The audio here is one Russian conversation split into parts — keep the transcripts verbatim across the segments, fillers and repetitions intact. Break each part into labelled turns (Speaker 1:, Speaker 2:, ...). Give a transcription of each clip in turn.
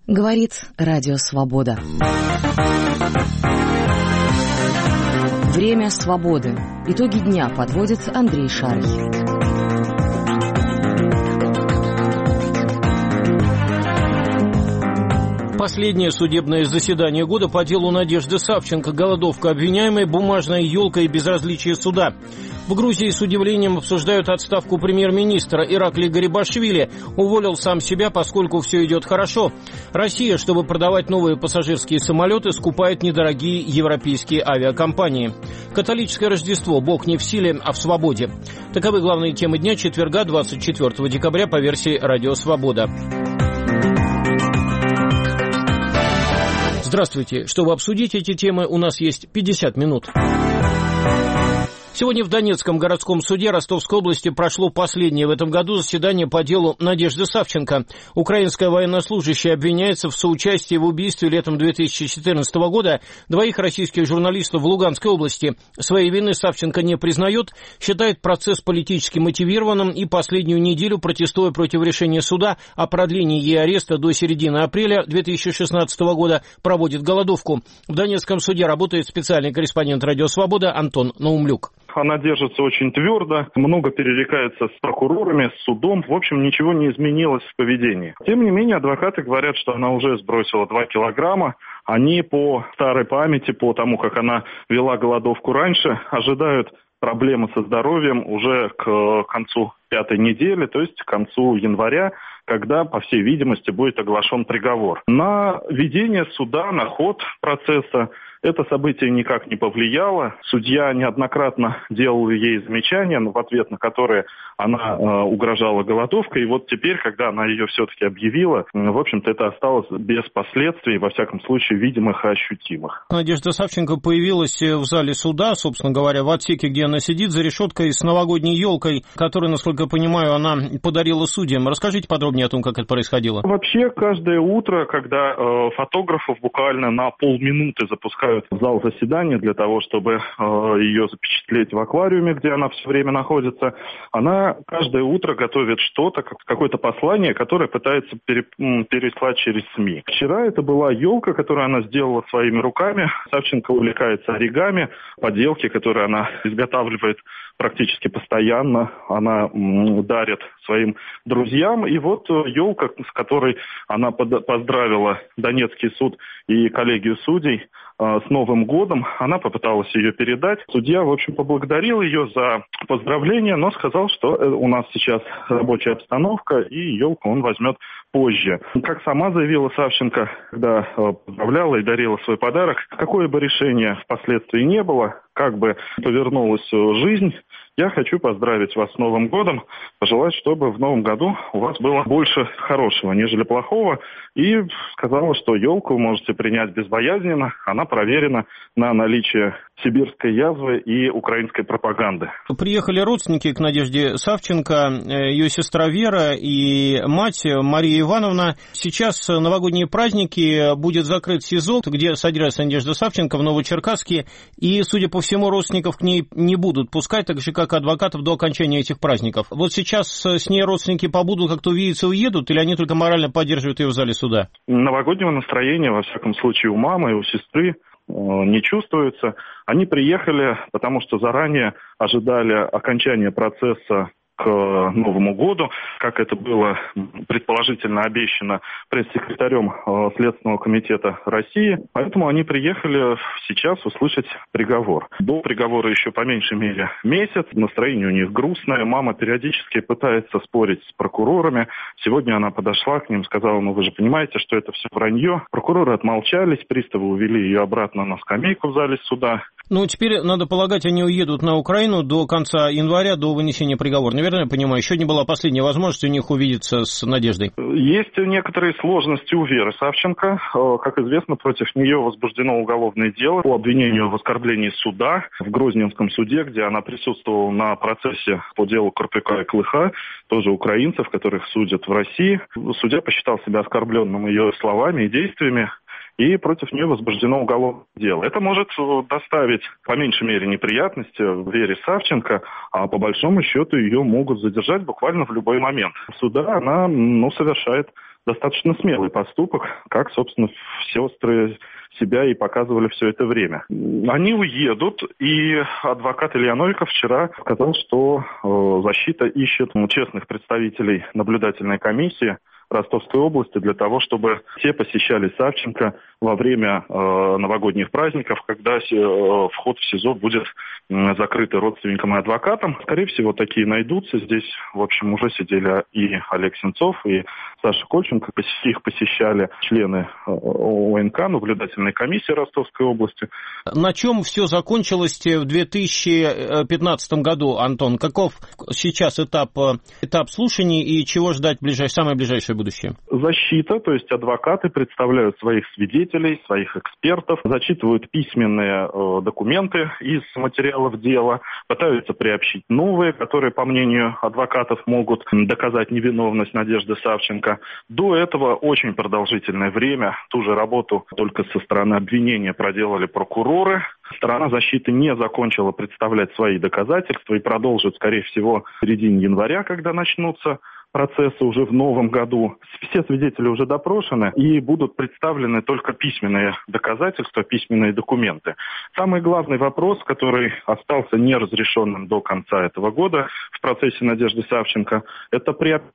Speaker 1: Говорит Радио Свобода. Время свободы. Итоги дня подводит Андрей Шарий.
Speaker 2: Последнее судебное заседание года по делу Надежды Савченко. Голодовка обвиняемой, бумажная елка и безразличие суда. В Грузии с удивлением обсуждают отставку премьер-министра. Ираклий Гарибашвили уволил сам себя, поскольку все идет хорошо. Россия, чтобы продавать новые пассажирские самолеты, скупает недорогие европейские авиакомпании. Католическое Рождество. Бог не в силе, а в свободе. Таковы главные темы дня четверга, двадцать четвёртого декабря по версии Радио Свобода. Здравствуйте. Чтобы обсудить эти темы, у нас есть пятьдесят минут. Сегодня в Донецком городском суде Ростовской области прошло последнее в этом году заседание по делу Надежды Савченко. Украинская военнослужащая обвиняется в соучастии в убийстве летом две тысячи четырнадцатого года двоих российских журналистов в Луганской области. Своей вины Савченко не признает, считает процесс политически мотивированным и последнюю неделю, протестуя против решения суда о продлении ей ареста до середины апреля две тысячи шестнадцатого года, проводит голодовку. В Донецком суде работает специальный корреспондент Радио Свобода Антон Наумлюк.
Speaker 3: Она держится очень твердо, много перерекается с прокурорами, с судом. В общем, ничего не изменилось в поведении. Тем не менее, адвокаты говорят, что она уже сбросила два килограмма. Они по старой памяти, по тому, как она вела голодовку раньше, ожидают проблемы со здоровьем уже к концу пятой недели, то есть к концу января, когда, по всей видимости, будет оглашен приговор. На ведение суда, на ход процесса это событие никак не повлияло. Судья неоднократно делал ей замечания, в ответ на которые она э, угрожала голодовкой. И вот теперь, когда она ее все-таки объявила, в общем-то, это осталось без последствий, во всяком случае, видимых и ощутимых.
Speaker 2: Надежда Савченко появилась в зале суда, собственно говоря, в отсеке, где она сидит, за решеткой с новогодней елкой, которую, насколько я понимаю, она подарила судьям. Расскажите подробнее о том, как это происходило.
Speaker 3: Вообще, каждое утро, когда э, фотографов буквально на полминуты запускают в зал заседания для того, чтобы э, ее запечатлеть в аквариуме, где она все время находится, она каждое утро готовит что-то, какое-то послание, которое пытается пере, переслать через СМИ. Вчера это была елка, которую она сделала своими руками. Савченко увлекается оригами, поделки, которые она изготавливает практически постоянно. Она м, дарит своим друзьям. И вот елка, с которой она под, поздравила Донецкий суд и коллегию судей э, с Новым годом, она попыталась ее передать. Судья, в общем, поблагодарил ее за поздравления, но сказал, что у нас сейчас рабочая обстановка, и елку он возьмет позже. Как сама заявила Савченко, когда э, поздравляла и дарила свой подарок, какое бы решение впоследствии не было, как бы повернулась жизнь, я хочу поздравить вас с Новым годом, пожелать, чтобы в Новом году у вас было больше хорошего, нежели плохого. И сказала, что елку вы можете принять безбоязненно, она проверена на наличие сибирской язвы и украинской пропаганды.
Speaker 2: Приехали родственники к Надежде Савченко, ее сестра Вера и мать Мария Ивановна. Сейчас новогодние праздники, будет закрыт СИЗО, где содержится Надежда Савченко в Новочеркасске, и, судя по всему, родственников к ней не будут пускать, так же, как адвокатов до окончания этих праздников. Вот сейчас с ней родственники побудут, как-то увидеться, уедут, или они только морально поддерживают ее в зале суда?
Speaker 3: Новогоднего настроения, во всяком случае, у мамы и у сестры не чувствуется. Они приехали, потому что заранее ожидали окончания процесса к Новому году, как это было предположительно обещано пресс-секретарем Следственного комитета России. Поэтому они приехали сейчас услышать приговор. До приговора еще по меньшей мере месяц. Настроение у них грустное. Мама периодически пытается спорить с прокурорами. Сегодня она подошла к ним, сказала: ну вы же понимаете, что это все вранье. Прокуроры отмолчались, приставы увели ее обратно на скамейку в зале суда.
Speaker 2: Ну, теперь, надо полагать, они уедут на Украину до конца января, до вынесения приговора. Наверное, я понимаю, сегодня была последняя возможность у них увидеться с Надеждой.
Speaker 3: Есть некоторые сложности у Веры Савченко. Как известно, против нее возбуждено уголовное дело по обвинению в оскорблении суда в Грозненском суде, где она присутствовала на процессе по делу Карпюка и Клыха, тоже украинцев, которых судят в России. Судья посчитал себя оскорбленным ее словами и действиями, и против нее возбуждено уголовное дело. Это может доставить, по меньшей мере, неприятности Вере Савченко, а по большому счету ее могут задержать буквально в любой момент. Суда она ну, совершает достаточно смелый поступок, как, собственно, сестры себя и показывали все это время. Они уедут, и адвокат Илья Новиков вчера сказал, что э, защита ищет ну, честных представителей наблюдательной комиссии Ростовской области для того, чтобы те посещали Савченко во время э, новогодних праздников, когда э, вход в СИЗО будет э, закрытый родственникам и адвокатам. Скорее всего, такие найдутся. Здесь, в общем, уже сидели и Олег Сенцов, и Саша Кольченко. Их посещали члены э, ОНК, наблюдательной комиссии Ростовской области.
Speaker 2: На чем все закончилось в две тысячи пятнадцатом году, Антон? Каков сейчас этап, этап слушаний и чего ждать в ближай... самое ближайшее будущее?
Speaker 3: Защита, то есть адвокаты представляют своих свидетелей, своих экспертов, зачитывают письменные э, документы из материалов дела, пытаются приобщить новые, которые, по мнению адвокатов, могут доказать невиновность Надежды Савченко. До этого очень продолжительное время ту же работу только со стороны обвинения проделали прокуроры. Сторона защиты не закончила представлять свои доказательства и продолжит, скорее всего, в середине января, когда начнутся процессы уже в новом году. Все свидетели уже допрошены и будут представлены только письменные доказательства, письменные документы. Самый главный вопрос, который остался неразрешенным до конца этого года в процессе Надежды Савченко, это приобретение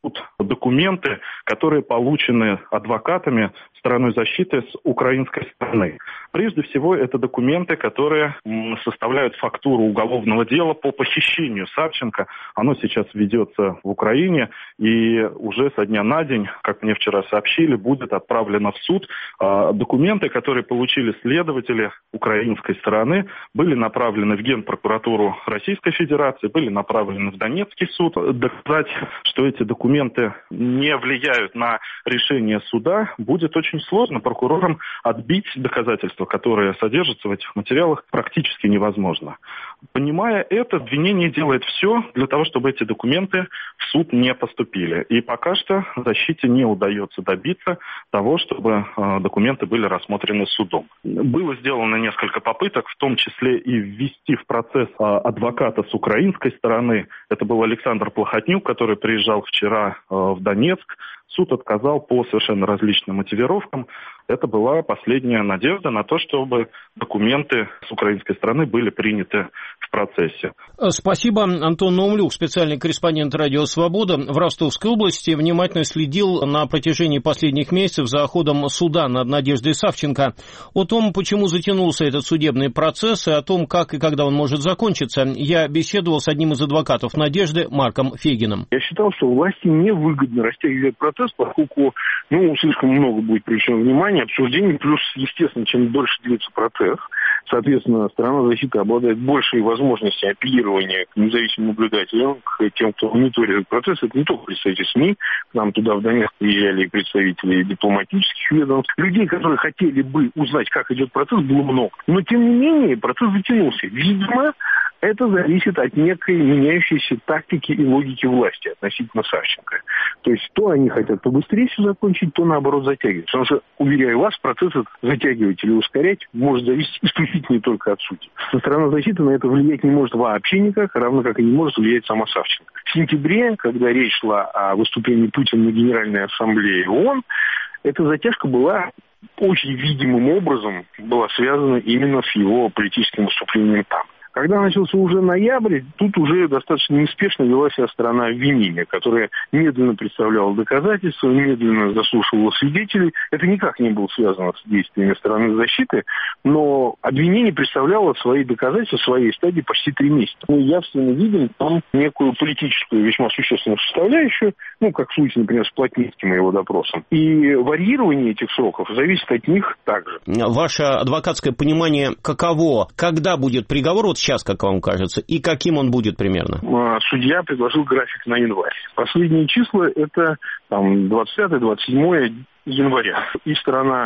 Speaker 3: документы, которые получены адвокатами стороной защиты с украинской стороны. Прежде всего, это документы, которые составляют фактуру уголовного дела по похищению Савченко. Оно сейчас ведется в Украине, и уже со дня на день, как мне вчера сообщили, будет отправлено в суд. Документы, которые получили следователи украинской стороны, были направлены в Генпрокуратуру Российской Федерации, были направлены в Донецкий суд. Доказать, что эти документы Документы не влияют на решение суда, будет очень сложно. Прокурорам отбить доказательства, которые содержатся в этих материалах, практически невозможно. Понимая это, обвинение делает все для того, чтобы эти документы в суд не поступили. И пока что защите не удается добиться того, чтобы э, документы были рассмотрены судом. Было сделано несколько попыток, в том числе и ввести в процесс э, адвоката с украинской стороны. Это был Александр Плохотнюк, который приезжал вчера в Донецк. Суд отказал по совершенно различным мотивировкам. Это была последняя надежда на то, чтобы документы с украинской стороны были приняты в процессе.
Speaker 2: Спасибо. Антон Наумлюк, специальный корреспондент «Радио Свобода» в Ростовской области, внимательно следил на протяжении последних месяцев за ходом суда над Надеждой Савченко. О том, почему затянулся этот судебный процесс, и о том, как и когда он может закончиться, я беседовал с одним из адвокатов Надежды, Марком Фегиным.
Speaker 4: Я считал, что власти невыгодно растягивать процесс, поскольку ну, слишком много будет привлечено внимания, обсуждений, плюс, естественно, чем дольше длится процесс, соответственно, сторона защиты обладает большей возможностью апеллирования к независимым наблюдателям, к тем, кто мониторирует процесс. Это не только представители СМИ, к нам туда в Донецк приезжали и представители дипломатических ведомств. Людей, которые хотели бы узнать, как идет процесс, было много. Но, тем не менее, процесс затянулся. Видимо, это зависит от некой меняющейся тактики и логики власти относительно Савченко. То есть то они хотят побыстрее все закончить, то наоборот затягивать. Потому что, уверяю вас, процесс затягивать или ускорять может зависеть исключительно только от судей. Со стороны защиты на это влиять не может вообще никак, равно как и не может влиять сама Савченко. В сентябре, когда речь шла о выступлении Путина на Генеральной Ассамблее ООН, эта затяжка была очень видимым образом была связана именно с его политическим выступлением там. Когда начался уже ноябрь, тут уже достаточно неспешно вела себя сторона обвинения, которая медленно представляла доказательства, медленно заслушивала свидетелей. Это никак не было связано с действиями стороны защиты, но обвинение представляло свои доказательства в своей стадии почти три месяца. Мы явственно видим там некую политическую, весьма существенную составляющую, ну, как в случае, например, с Плотницким и его допросом. И варьирование этих сроков зависит от них также.
Speaker 2: Ваше адвокатское понимание каково? Когда будет приговор? Вот сейчас, как вам кажется, и каким он будет примерно?
Speaker 4: Судья предложил график на январь. Последние числа это там, двадцать пятое - двадцать седьмое января. И сторона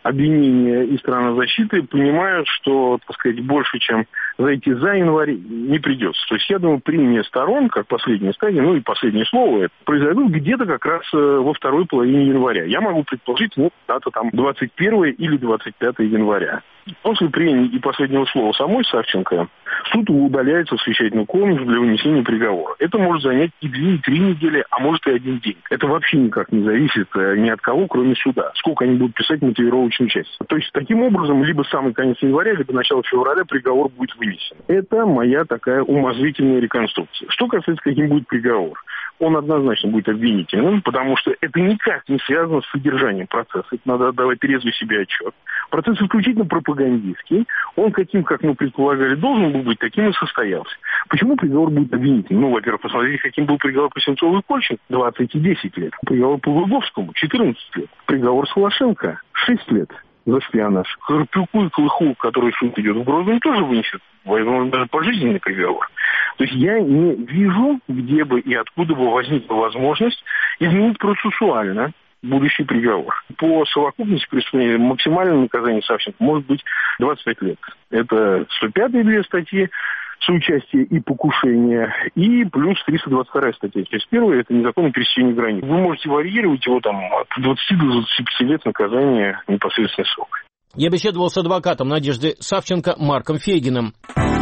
Speaker 4: обвинения и страны защиты понимают, что, так сказать, больше, чем зайти за январь, не придется. То есть, я думаю, прения сторон, как последняя стадия, ну и последнее слово, это произойдут где-то как раз во второй половине января. Я могу предположить, ну, дата там двадцать первое или двадцать пятое января. После прения и последнего слова самой Савченко суд удаляется в совещательную комнату для вынесения приговора. Это может занять и две, и три недели, а может и один день. Это вообще никак не зависит ни от кого, кроме суда. Сколько они будут писать мотивировочную часть. То есть, таким образом, либо самый конец января, либо начало февраля приговор будет вынесен. Это моя такая умозрительная реконструкция. Что касается, каким будет приговор. Он однозначно будет обвинительным, потому что это никак не связано с содержанием процесса. Это надо отдавать трезвый себе отчет. Процесс исключительно пропагандистский. Он каким, как мы предполагали, должен был быть, таким и состоялся. Почему приговор будет обвинительным? Ну, во-первых, посмотрите, каким был приговор по Сенцову и Кольченко. двадцать и десять лет. Приговор по Луговскому. четырнадцать лет. Приговор Солошенко. шесть лет. За шпионаж. Карпюку и Клыху, который суд идет в Грозном, тоже вынесет, возможно, даже пожизненный приговор. То есть я не вижу, где бы и откуда бы возникла возможность изменить процессуально будущий приговор. По совокупности преступлений максимальное наказание Савченко может быть двадцать пять лет. Это сто пятые две статьи, соучастие и покушение, и плюс триста двадцать вторая статья. Часть первая – это незаконное пересечение границ. Вы можете варьировать его там от двадцати до двадцати пяти лет наказания непосредственный срок.
Speaker 2: Я беседовал с адвокатом Надежды Савченко Марком Фейгиным.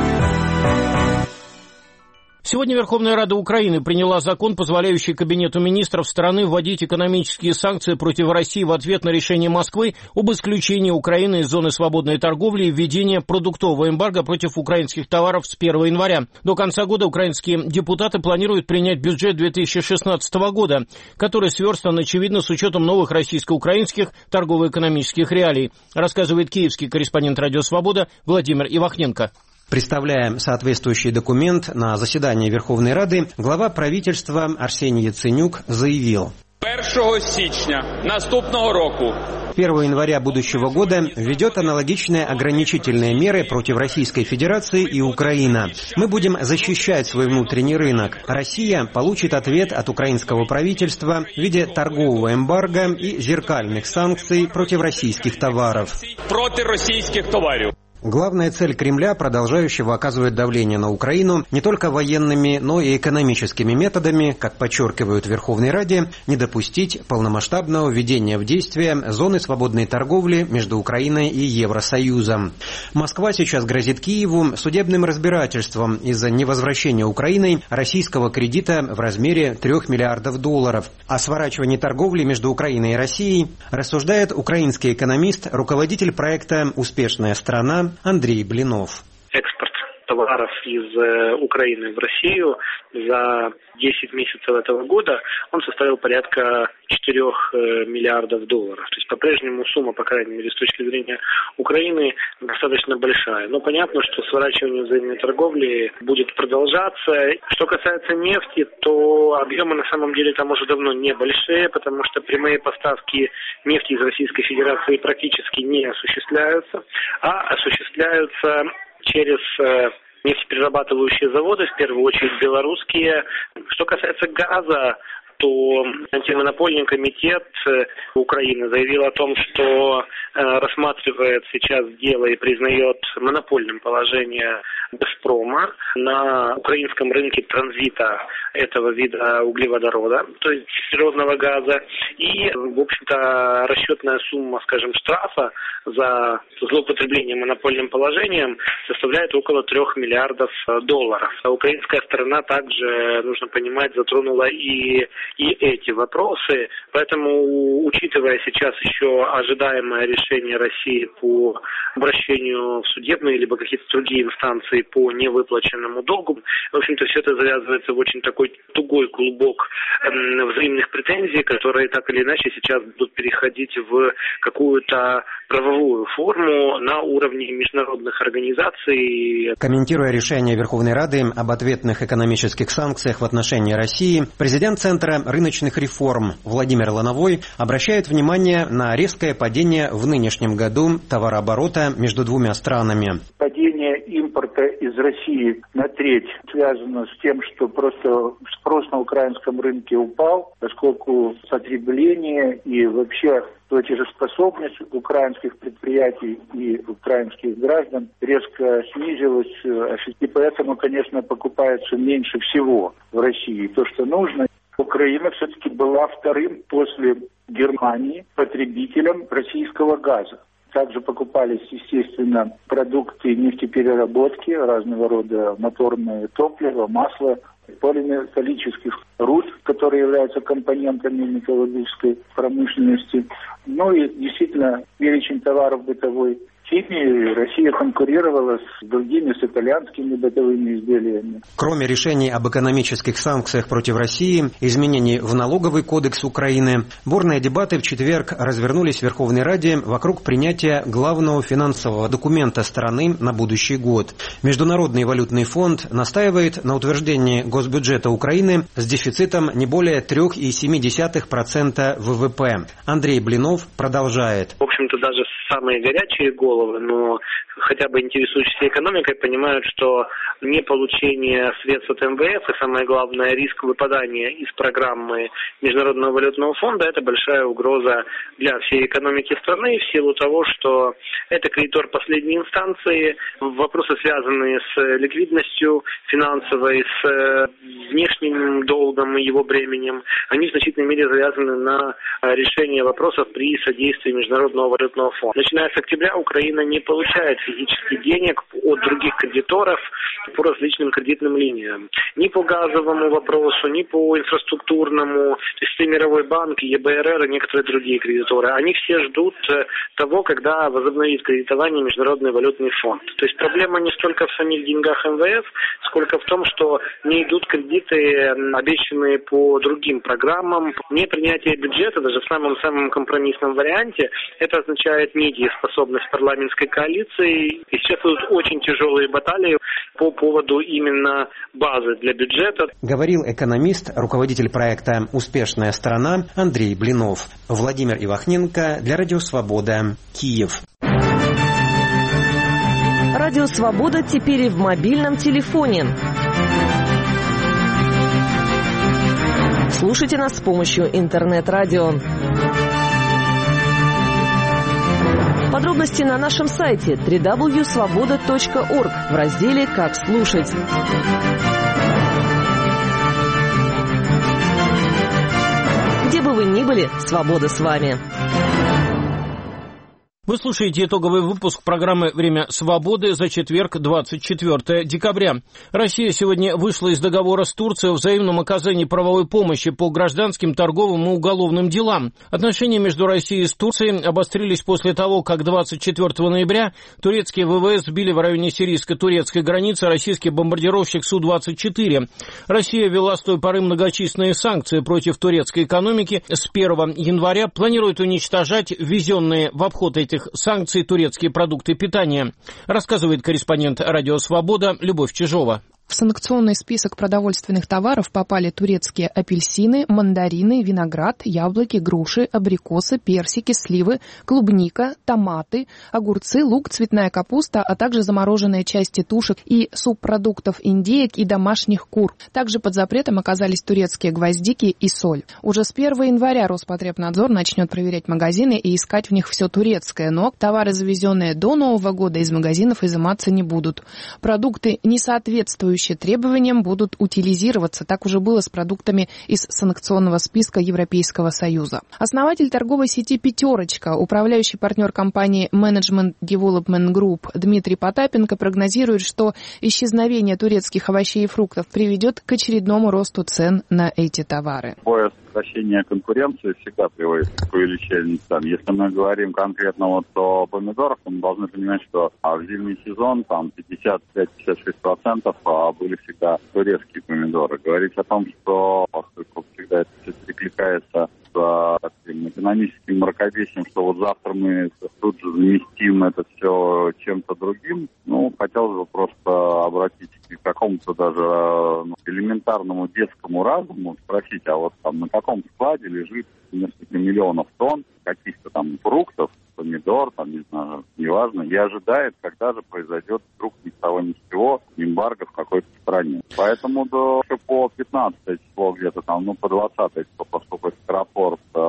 Speaker 2: Сегодня Верховная Рада Украины приняла закон, позволяющий Кабинету министров страны вводить экономические санкции против России в ответ на решение Москвы об исключении Украины из зоны свободной торговли и введении продуктового эмбарго против украинских товаров с первого января. До конца года украинские депутаты планируют принять бюджет две тысячи шестнадцатого года, который сверстан, очевидно, с учетом новых российско-украинских торгово-экономических реалий, рассказывает киевский корреспондент «Радио Свобода» Владимир Ивахненко.
Speaker 5: Представляя соответствующий документ на заседании Верховной Рады, глава правительства Арсений Яценюк заявил:
Speaker 6: первого січня наступного року
Speaker 5: первого января будущего года введет аналогичные ограничительные меры против Российской Федерации и Украины. Мы будем защищать свой внутренний рынок. Россия получит ответ от украинского правительства в виде торгового эмбарго и зеркальных санкций против российских товаров.
Speaker 6: Против российских товаров.
Speaker 5: Главная цель Кремля, продолжающего оказывать давление на Украину не только военными, но и экономическими методами, как подчеркивают в Верховной Раде, не допустить полномасштабного введения в действие зоны свободной торговли между Украиной и Евросоюзом. Москва сейчас грозит Киеву судебным разбирательством из-за невозвращения Украиной российского кредита в размере трех миллиардов долларов. О сворачивании торговли между Украиной и Россией рассуждает украинский экономист, руководитель проекта «Успешная страна» Андрей Блинов.
Speaker 7: Экспорт товаров из Украины в Россию за десять месяцев этого года он составил порядка четырех миллиардов долларов. То есть по-прежнему сумма, по крайней мере, с точки зрения Украины, достаточно большая. Но понятно, что сворачивание взаимной торговли будет продолжаться. Что касается нефти, то объемы на самом деле там уже давно небольшие, потому что прямые поставки нефти из Российской Федерации практически не осуществляются, а осуществляются через нефтеперерабатывающие заводы, в первую очередь белорусские. Что касается газа, то антимонопольный комитет Украины заявил о том, что рассматривает сейчас дело и признает монопольным положение «Газпрома» на украинском рынке транзита этого вида углеводорода, то есть природного газа. И, в общем-то, расчетная сумма, скажем, штрафа за злоупотребление монопольным положением составляет около трех миллиардов долларов. А украинская сторона также, нужно понимать, затронула и и эти вопросы. Поэтому, учитывая сейчас еще ожидаемое решение России по обращению в судебные либо какие-то другие инстанции по невыплаченному долгу, в общем-то, все это завязывается в очень такой тугой клубок взаимных претензий, которые так или иначе сейчас будут переходить в какую-то правовую форму на уровне международных организаций.
Speaker 5: Комментируя решение Верховной Рады об ответных экономических санкциях в отношении России, президент Центра рыночных реформ Владимир Лановой обращает внимание на резкое падение в нынешнем году товарооборота между двумя странами.
Speaker 8: Падение импорта из России на треть связано с тем, что просто спрос на украинском рынке упал, поскольку потребление и вообще платежеспособность украинских предприятий и украинских граждан резко снизилась, и поэтому, конечно, покупается меньше всего в России то, что нужно. Украина все-таки была вторым после Германии потребителем российского газа. Также покупались, естественно, продукты нефтепереработки, разного рода моторное топливо, масло, полиметаллических руд, которые являются компонентами металлургической промышленности. Ну и действительно перечень товаров бытовой химии Россия конкурировала с другими, с итальянскими бытовыми изделиями.
Speaker 5: Кроме решений об экономических санкциях против России, изменений в налоговый кодекс Украины, бурные дебаты в четверг развернулись в Верховной Раде вокруг принятия главного финансового документа страны на будущий год. Международный валютный фонд настаивает на утверждении госбюджета Украины с дефицитом не более три целых семь десятых процента ВВП. Андрей Блинов продолжает.
Speaker 7: В общем-то, даже самые горячие головы, но хотя бы интересующиеся экономикой, понимают, что не получение средств от эм вэ эф и, самое главное, риск выпадания из программы Международного валютного фонда – это большая угроза для всей экономики страны в силу того, что это кредитор последней инстанции. Вопросы, связанные с ликвидностью финансовой, с внешним долгом и его бременем, они в значительной мере завязаны на решение вопросов при содействии Международного валютного фонда. Начиная с октября Украина не получает физически денег от других кредиторов по различным кредитным линиям. Ни по газовому вопросу, ни по инфраструктурному, то есть Мировой банк, е бэ эр эр и некоторые другие кредиторы. Они все ждут того, когда возобновит кредитование Международный валютный фонд. То есть проблема не столько в самих деньгах эм вэ эф, сколько в том, что не идут кредиты, обещанные по другим программам. Непринятие бюджета, даже в самом-самом компромиссном варианте, это означает недееспособность парламентской коалиции. И сейчас идут очень тяжелые баталии по поводу именно базы для бюджета.
Speaker 5: Говорил экономист, руководитель проекта «Успешная страна» Андрей Блинов. Владимир Ивахненко для Радио Свобода, Киев.
Speaker 1: Радио Свобода теперь и в мобильном телефоне. Слушайте нас с помощью интернет-радио. Подробности на нашем сайте дабл ю дабл ю дабл ю точка свобода точка орг в разделе «Как слушать». Где бы вы ни были, свобода с вами.
Speaker 2: Вы слушаете итоговый выпуск программы «Время свободы» за четверг, двадцать четвёртое декабря. Россия сегодня вышла из договора с Турцией о взаимном оказании правовой помощи по гражданским, торговым и уголовным делам. Отношения между Россией и Турцией обострились после того, как двадцать четвёртого ноября турецкие вэ вэ эс сбили в районе сирийско-турецкой границы российский бомбардировщик Су двадцать четыре. Россия ввела с той поры многочисленные санкции против турецкой экономики. С первого января планирует уничтожать ввезенные в обход этих санкций турецкие продукты питания, рассказывает корреспондент Радио Свобода Любовь Чижова.
Speaker 9: В санкционный список продовольственных товаров попали турецкие апельсины, мандарины, виноград, яблоки, груши, абрикосы, персики, сливы, клубника, томаты, огурцы, лук, цветная капуста, а также замороженные части тушек и субпродуктов индеек и домашних кур. Также под запретом оказались турецкие гвоздики и соль. Уже с первого января Роспотребнадзор начнет проверять магазины и искать в них все турецкое, но товары, завезенные до Нового года, из магазинов изыматься не будут. Продукты, не соответствующие требованиям, будут утилизироваться. Так уже было с продуктами из санкционного списка Европейского Союза. Основатель торговой сети «Пятерочка», управляющий партнер компании Management Development Group Дмитрий Потапенко прогнозирует, что исчезновение турецких овощей и фруктов приведет к очередному росту цен на эти товары.
Speaker 10: Сокращение конкуренции всегда приводит к увеличению цен. Если мы говорим конкретно вот о помидорах, то мы должны понимать, что в зимний сезон там пятьдесят пять — пятьдесят шесть процентов были всегда турецкие помидоры. Говорить о том, что, поскольку всегда это все перекликается с таким экономическим мракобесием, что вот завтра мы тут же заместим это все чем-то другим, ну, хотелось бы просто обратить к какому-то даже ну, элементарному детскому разуму, спросить, а вот там на каком складе лежит несколько миллионов тонн каких-то там фруктов, помидор, там, не знаю, неважно, и ожидает, когда же произойдет вдруг ни с того ни с сего эмбарго в какой-то стране. Поэтому до по пятнадцатое число где-то там, ну, по двадцатое число поступает в аэропорт э,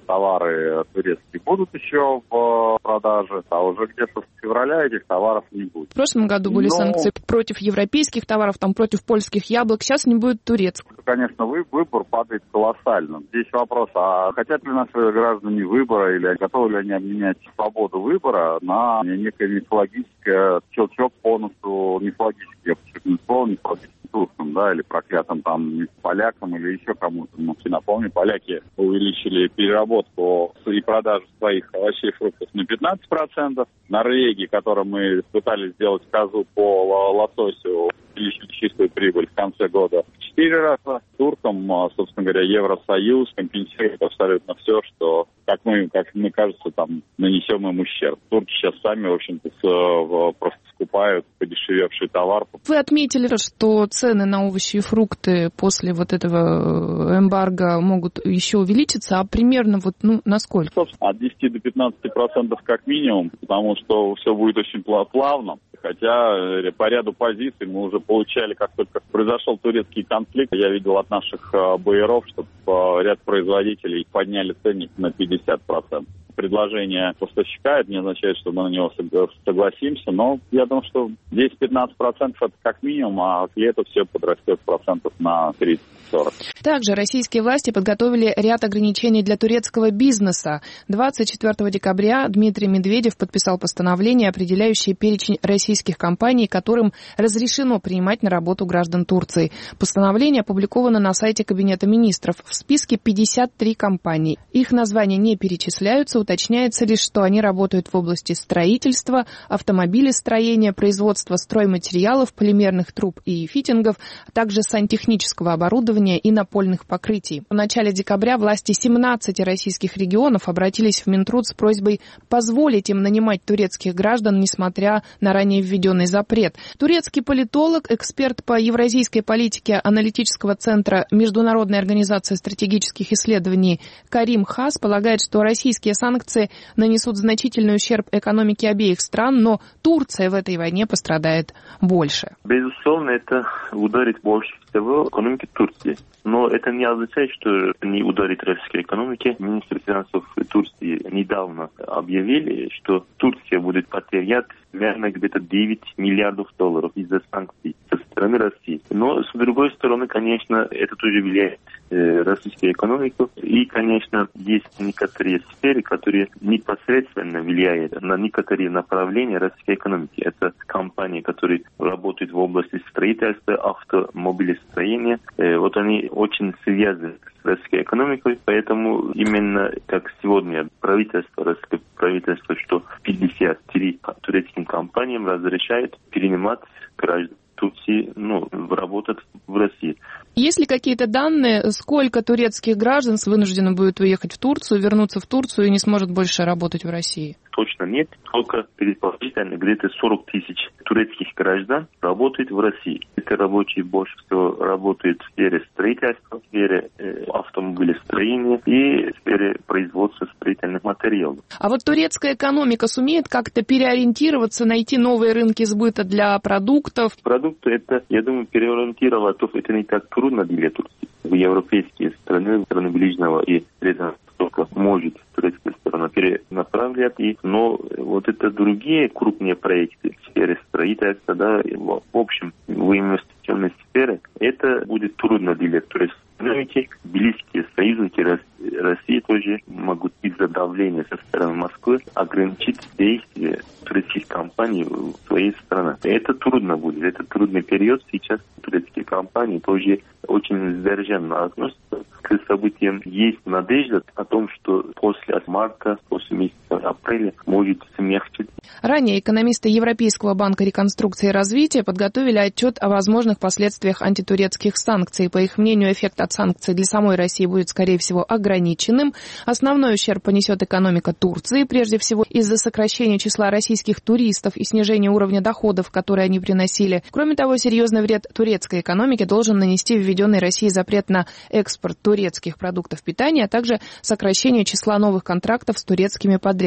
Speaker 10: товары турецкие будут еще в продаже, а уже где-то с февраля этих товаров не будет.
Speaker 9: В прошлом году были
Speaker 10: Но...
Speaker 9: санкции против европейских товаров, там против польских яблок, сейчас не будет турецких.
Speaker 10: Конечно, выбор падает колоссально. Здесь вопрос, а хотят ли наши граждане выбора или готовы ли они обменять свободу выбора на некое мифологическое щелчок по носу, мифологическое, я подчеркну слово, мифологическое туркам, да, или проклятым там полякам, или еще кому-то. Ну, напомню, поляки увеличили переработку и продажу своих овощей и фруктов на пятнадцать процентов. Норвегии, которой мы пытались сделать козу по лососю, увеличили чистую прибыль в конце года в четыре раза. Туркам, собственно говоря, Евросоюз компенсирует абсолютно все, что, как мы, как мне кажется, там нанесем им ущерб. Турки сейчас сами, в общем-то, с, просто скупают подешевевший товар. Вы
Speaker 9: отметили, что цены на овощи и фрукты после вот этого эмбарго могут еще увеличиться, а примерно вот, ну, насколько?
Speaker 10: Собственно, от десяти до пятнадцати процентов как минимум, потому что все будет очень плавно. Хотя по ряду позиций мы уже получали, как только произошел турецкий конфликт, я видел от наших байеров, что ряд производителей подняли ценник на пятьдесят процентов. Предложение поставщика, это не означает, что мы на него согласимся, но я думаю, что десять-пятнадцать процентов это как минимум, а лето все подрастет процентов на тридцать-сорок.
Speaker 9: Также российские власти подготовили ряд ограничений для турецкого бизнеса. двадцать четвёртого декабря Дмитрий Медведев подписал постановление, определяющее перечень российских компаний, которым разрешено принимать на работу граждан Турции. Постановление опубликовано на сайте Кабинета министров. В списке пятьдесят три компании. Их названия не перечисляются, уточняется лишь, что они работают в области строительства, автомобилестроения, производства стройматериалов, полимерных труб и фитингов, а также сантехнического оборудования и напольных покрытий. В начале декабря власти семнадцати российских регионов обратились в Минтруд с просьбой позволить им нанимать турецких граждан, несмотря на ранее введенный запрет. Турецкий политолог, эксперт по евразийской политике аналитического центра Международной организации стратегических исследований Карим Хас полагает, что российские санкции Санкции нанесут значительный ущерб экономике обеих стран, но Турция в этой войне пострадает больше.
Speaker 11: Безусловно, это ударит больше всего экономике Турции. Но это не означает, что не ударит российской экономике. Министр финансов Турции недавно объявили, что Турция будет потерять примерно где-то девять миллиардов долларов из-за санкций со стороны России. Но, с другой стороны, конечно, это тоже влияет э, российскую экономику. И, конечно, есть некоторые сферы, которые непосредственно влияют на некоторые направления российской экономики. Это компании, которые работают в области строительства, автомобилестроения. Э, вот они очень связаны с российской экономикой, поэтому именно как сегодня правительство, российское правительство, что пятьдесят три турецким компаниям разрешает перенимать граждан Турции, ну, работать в России.
Speaker 9: Есть ли какие-то данные, сколько турецких граждан вынуждены будет уехать в Турцию, вернуться в Турцию и не сможет больше работать в России?
Speaker 11: Точно нет, только предположительно где-то сорок тысяч турецких граждан работают в России. Эти рабочие больше всего работают в сфере строительства, в сфере э, автомобилестроения и в сфере производства строительных материалов.
Speaker 9: А вот турецкая экономика сумеет как-то переориентироваться, найти новые рынки сбыта для продуктов?
Speaker 11: Продукты это, я думаю, переориентироваться это не так трудно для Турции. В европейские страны, страны Ближнего и Среднего Востока может турецкая сторона перенаправлять их, но вот это другие крупные проекты в сфере строительства, да, в общем, в инвестиционной сфере, это будет трудно для турецкой экономики. Близкие союзники России тоже могут из-за давления со стороны Москвы ограничить действия турецких компаний в своей стране. Это трудно будет, это трудный период. Сейчас турецкие компании тоже очень сдержанно относятся к событиям. Есть надежда о том, что после марта, после месяца апреля может смягчить.
Speaker 9: Ранее экономисты Европейского банка реконструкции и развития подготовили отчет о возможных последствиях антитурецких санкций. По их мнению, эффект от санкций для самой России будет, скорее всего, ограниченным. Основной ущерб понесет экономика Турции, прежде всего из-за сокращения числа российских туристов и снижения уровня доходов, которые они приносили. Кроме того, серьезный вред турецкой экономике должен нанести введенный Россией запрет на экспорт турецких продуктов питания, а также сокращение числа новых контрактов с турецкими подрядчиками.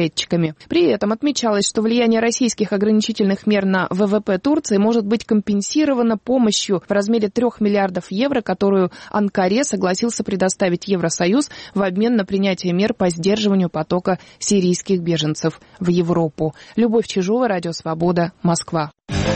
Speaker 9: подрядчиками. При этом отмечалось, что влияние российских ограничительных мер на вэ вэ пэ Турции может быть компенсировано помощью в размере трех миллиардов евро, которую Анкаре согласился предоставить Евросоюз в обмен на принятие мер по сдерживанию потока сирийских беженцев в Европу. Любовь Чижова, Радио Свобода, Москва.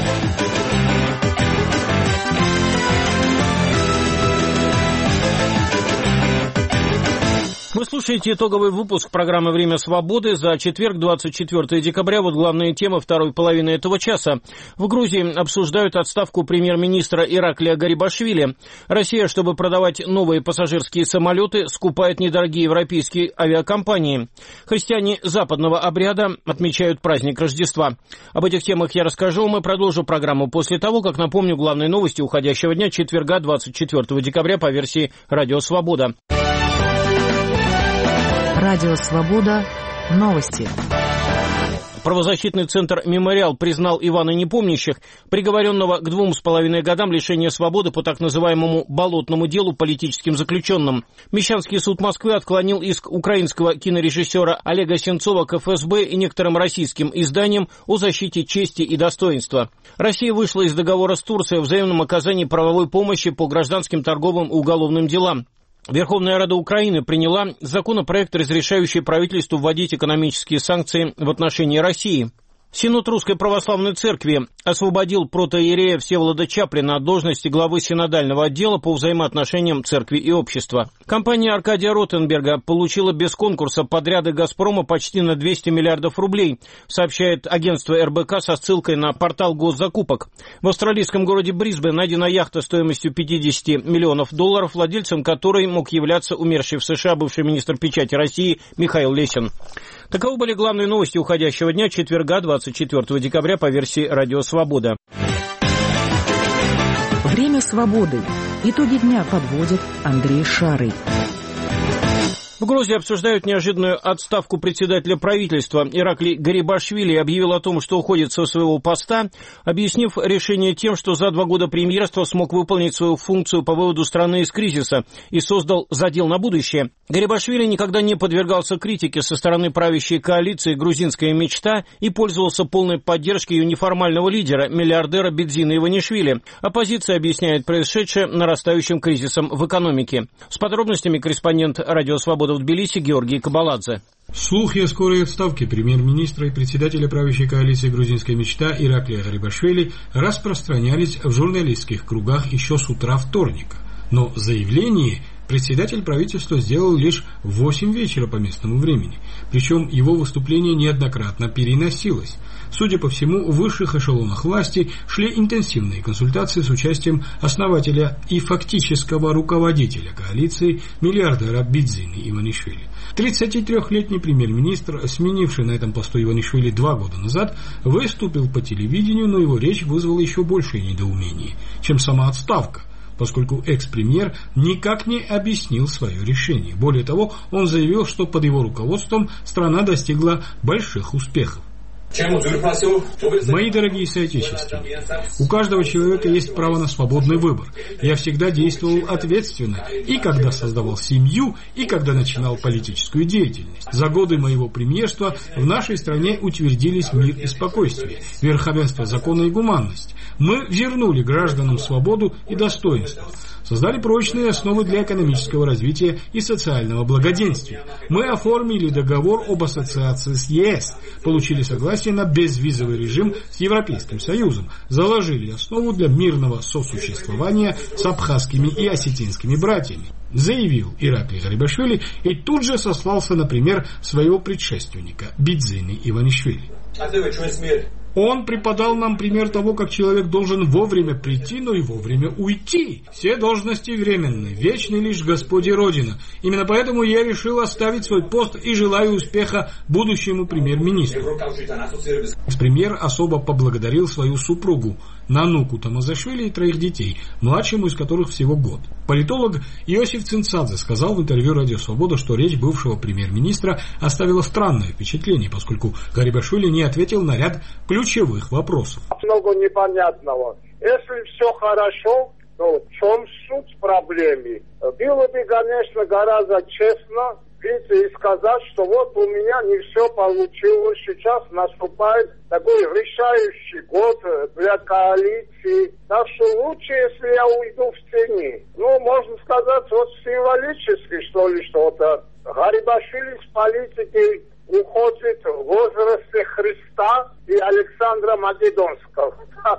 Speaker 2: Вы слушаете итоговый выпуск программы «Время свободы» за четверг, двадцать четвёртого декабря. Вот главные темы второй половины этого часа. В Грузии обсуждают отставку премьер-министра Ираклия Гарибашвили. Россия, чтобы продавать новые пассажирские самолеты, скупает недорогие европейские авиакомпании. Христиане западного обряда отмечают праздник Рождества. Об этих темах я расскажу. Мы продолжим программу после того, как напомню главные новости уходящего дня четверга, двадцать четвёртого декабря по версии «Радио Свобода».
Speaker 1: Радио Свобода. Новости.
Speaker 2: Правозащитный центр «Мемориал» признал Ивана Непомнящих, приговоренного к двум с половиной годам лишения свободы по так называемому «болотному делу» политическим заключенным. Мещанский суд Москвы отклонил иск украинского кинорежиссера Олега Сенцова к эф эс бэ и некоторым российским изданиям о защите чести и достоинства. Россия вышла из договора с Турцией о взаимном оказании правовой помощи по гражданским, торговым и уголовным делам. Верховная Рада Украины приняла законопроект, разрешающий правительству вводить экономические санкции в отношении России. Синод Русской Православной Церкви освободил протоиерея Всеволода Чаплина от должности главы синодального отдела по взаимоотношениям церкви и общества. Компания Аркадия Ротенберга получила без конкурса подряды «Газпрома» почти на двести миллиардов рублей, сообщает агентство эр бэ ка со ссылкой на портал госзакупок. В австралийском городе Брисбен найдена яхта стоимостью пятьдесят миллионов долларов, владельцем которой мог являться умерший в США бывший министр печати России Михаил Лесин. Таковы были главные новости уходящего дня четверга, двадцать четвёртого декабря по версии «Радио Свобода».
Speaker 1: Время свободы. Итоги дня подводит Андрей Шарый.
Speaker 2: В Грузии обсуждают неожиданную отставку председателя правительства. Ираклий Гарибашвили объявил о том, что уходит со своего поста, объяснив решение тем, что за два года премьерства смог выполнить свою функцию по выводу страны из кризиса и создал задел на будущее. Гарибашвили никогда не подвергался критике со стороны правящей коалиции «Грузинская мечта» и пользовался полной поддержкой ее неформального лидера, миллиардера Бедзина Иванишвили. Оппозиция объясняет происшедшее нарастающим кризисом в экономике. С подробностями корреспондент «Радио Свобода» в Тбилиси Георгий Кабаладзе.
Speaker 12: Слухи о скорой отставке премьер-министра и председателя правящей коалиции «Грузинская мечта» Ираклия Гарибашвили распространялись в журналистских кругах еще с утра вторника. Но заявление председатель правительства сделал лишь в восемь вечера по местному времени. Причем его выступление неоднократно переносилось. Судя по всему, в высших эшелонах власти шли интенсивные консультации с участием основателя и фактического руководителя коалиции миллиардера Бедзины Иванишвили. тридцатитрёхлетний премьер-министр, сменивший на этом посту Иванишвили два года назад, выступил по телевидению, но его речь вызвала еще большее недоумение, чем сама отставка, поскольку экс-премьер никак не объяснил свое решение. Более того, он заявил, что под его руководством страна достигла больших успехов. Мои дорогие соотечественники, у каждого человека есть право на свободный выбор. Я всегда действовал ответственно, и когда создавал семью, и когда начинал политическую деятельность. За годы моего премьерства в нашей стране утвердились мир и спокойствие, верховенство закона и гуманность. Мы вернули гражданам свободу и достоинство. Создали прочные основы для экономического развития и социального благоденствия. Мы оформили договор об ассоциации с е эс, получили согласие на безвизовый режим с Европейским Союзом, заложили основу для мирного сосуществования с абхазскими и осетинскими братьями, заявил Ираклий Гарибашвили и тут же сослался на пример своего предшественника Бедзины Иванишвили. Он преподал нам пример того, как человек должен вовремя прийти, но и вовремя уйти. Все должности временны, вечны лишь Господь и Родина. Именно поэтому я решил оставить свой пост и желаю успеха будущему премьер-министру. Премьер особо поблагодарил свою супругу Нануку Тамазашвили и троих детей, младшему из которых всего год. Политолог Иосиф Цинцадзе сказал в интервью «Радио Свобода», что речь бывшего премьер-министра оставила странное впечатление, поскольку Гарибашвили не ответил на ряд ключевых вопросов.
Speaker 13: Много непонятного. Если все хорошо, то в чем суть проблемы? Было бы, конечно, гораздо честно выйти и сказать, что вот у меня не все получилось, сейчас наступает такой решающий год для коалиции. Так что лучше, если я уйду в тени. Ну, можно сказать, вот символически, что ли, что-то. Гарибашвили с политики уходит в возрасте Христа и Александра Македонского.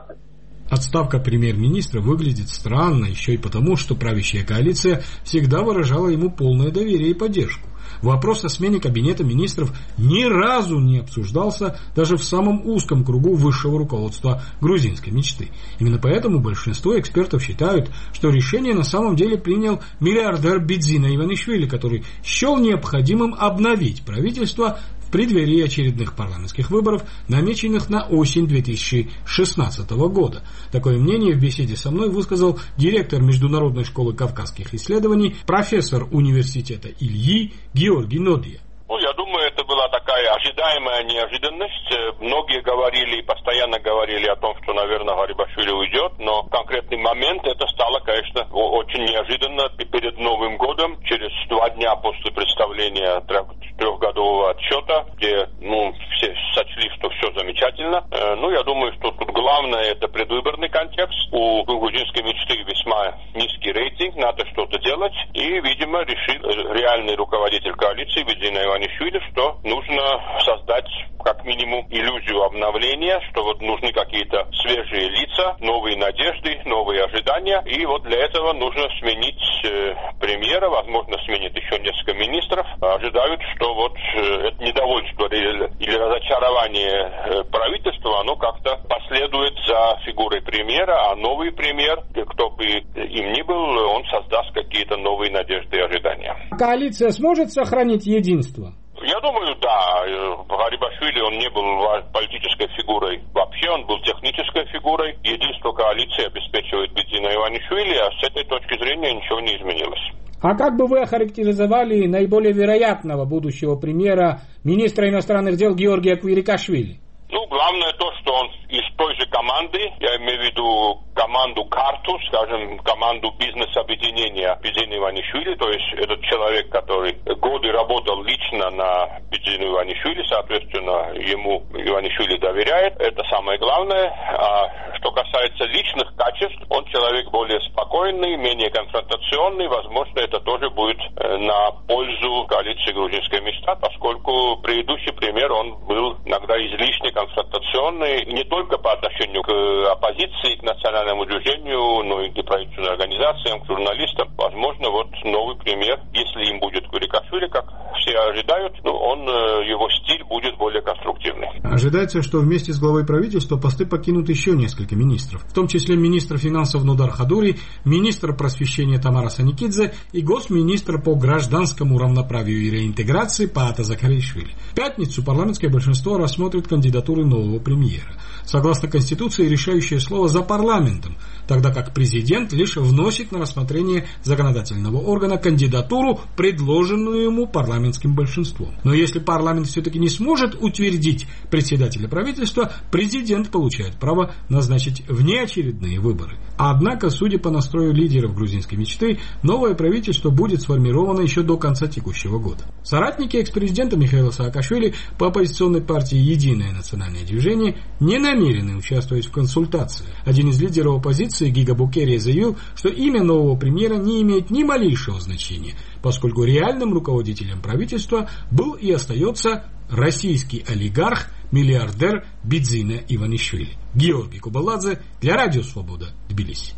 Speaker 12: Отставка премьер-министра выглядит странно еще и потому, что правящая коалиция всегда выражала ему полное доверие и поддержку. Вопрос о смене кабинета министров ни разу не обсуждался даже в самом узком кругу высшего руководства грузинской мечты. Именно поэтому большинство экспертов считают, что решение на самом деле принял миллиардер Бидзина Иванишвили, который счел необходимым обновить правительство в преддверии очередных парламентских выборов, намеченных на осень две тысячи шестнадцатого года. Такое мнение в беседе со мной высказал директор Международной школы кавказских исследований, профессор университета Ильи Георгий Нодия.
Speaker 14: Ну, я думаю, это была такая ожидаемая неожиданность. Многие говорили, постоянно говорили о том, что, наверное, Гарибашвили уйдет, но в конкретный момент это стало, конечно, очень неожиданно. Перед Новым годом, через два дня после представления трех, трехгодового отчета, где, ну, все сочли, что все замечательно. Ну, я думаю, что тут главное это предвыборный контекст. У грузинской мечты весьма низкий рейтинг, надо что-то делать. И, видимо, решил реальный руководитель коалиции Бидзина Иванишвили, что нужно создать как минимум иллюзию обновления, что вот нужны какие-то свежие лица, новые надежды, новые ожидания. И вот для этого нужно сменить э, премьера, возможно, сменить еще несколько министров. Ожидают, что вот э, это недовольство или, или разочарование э, правительства, оно как-то последует за фигурой премьера, а новый премьер, кто бы им ни был, он создаст какие-то новые надежды и ожидания.
Speaker 12: Коалиция сможет сохранить единство?
Speaker 14: Я думаю, да. Гарибашвили, он не был политической фигурой вообще, он был технической фигурой. Единство коалиции обеспечивает Бидзина Иванишвили, а с этой точки зрения ничего не изменилось.
Speaker 12: А как бы вы охарактеризовали наиболее вероятного будущего премьера, министра иностранных дел Георгия Квирикашвили?
Speaker 14: Ну, главное то, что он из той же команды, я имею в виду команду Карту, скажем, команду бизнес-объединения Бидзина Иванишвили, то есть этот человек, который годы работал лично на Бидзину Иванишвили, соответственно, ему Иванишвили доверяет, это самое главное. А что касается личных качеств, он человек более спокойный, менее конфронтационный, возможно, это тоже будет на пользу коалиции «Грузинская мечта», поскольку предыдущий премьер, он был иногда излишне конфронтационный не только по отношению к оппозиции, к национальному движению, но и к правительственным организациям, к журналистам. Возможно, вот новый премьер, если им будет Квирикашвили, как все ожидают, ну, он, его стиль будет более конструктивный.
Speaker 12: Ожидается, что вместе с главой правительства посты покинут еще несколько министров, в том числе министр финансов Нодар Хадури, министр просвещения Тамара Саникидзе и госминистр по гражданскому равноправию и реинтеграции Паата Закаришвили. В пятницу парламентское большинство рассмотрит кандидатуру нового премьера. Согласно Конституции, решающее слово за парламентом, тогда как президент лишь вносит на рассмотрение законодательного органа кандидатуру, предложенную ему парламентским большинством. Но если парламент все-таки не сможет утвердить председателя правительства, президент получает право назначить внеочередные выборы. Однако, судя по настрою лидеров грузинской мечты, новое правительство будет сформировано еще до конца текущего года. Соратники экс-президента Михаила Саакашвили по оппозиционной партии «Единое национальное движение» не намерены участвовать в консультациях. Один из лидеров оппозиции, Гига Букерия, заявил, что имя нового премьера не имеет ни малейшего значения, поскольку реальным руководителем правительства был и остается российский олигарх, миллиардер Бидзина Иванишвили. Георгий Кубаладзе для Радио Свобода, Тбилиси.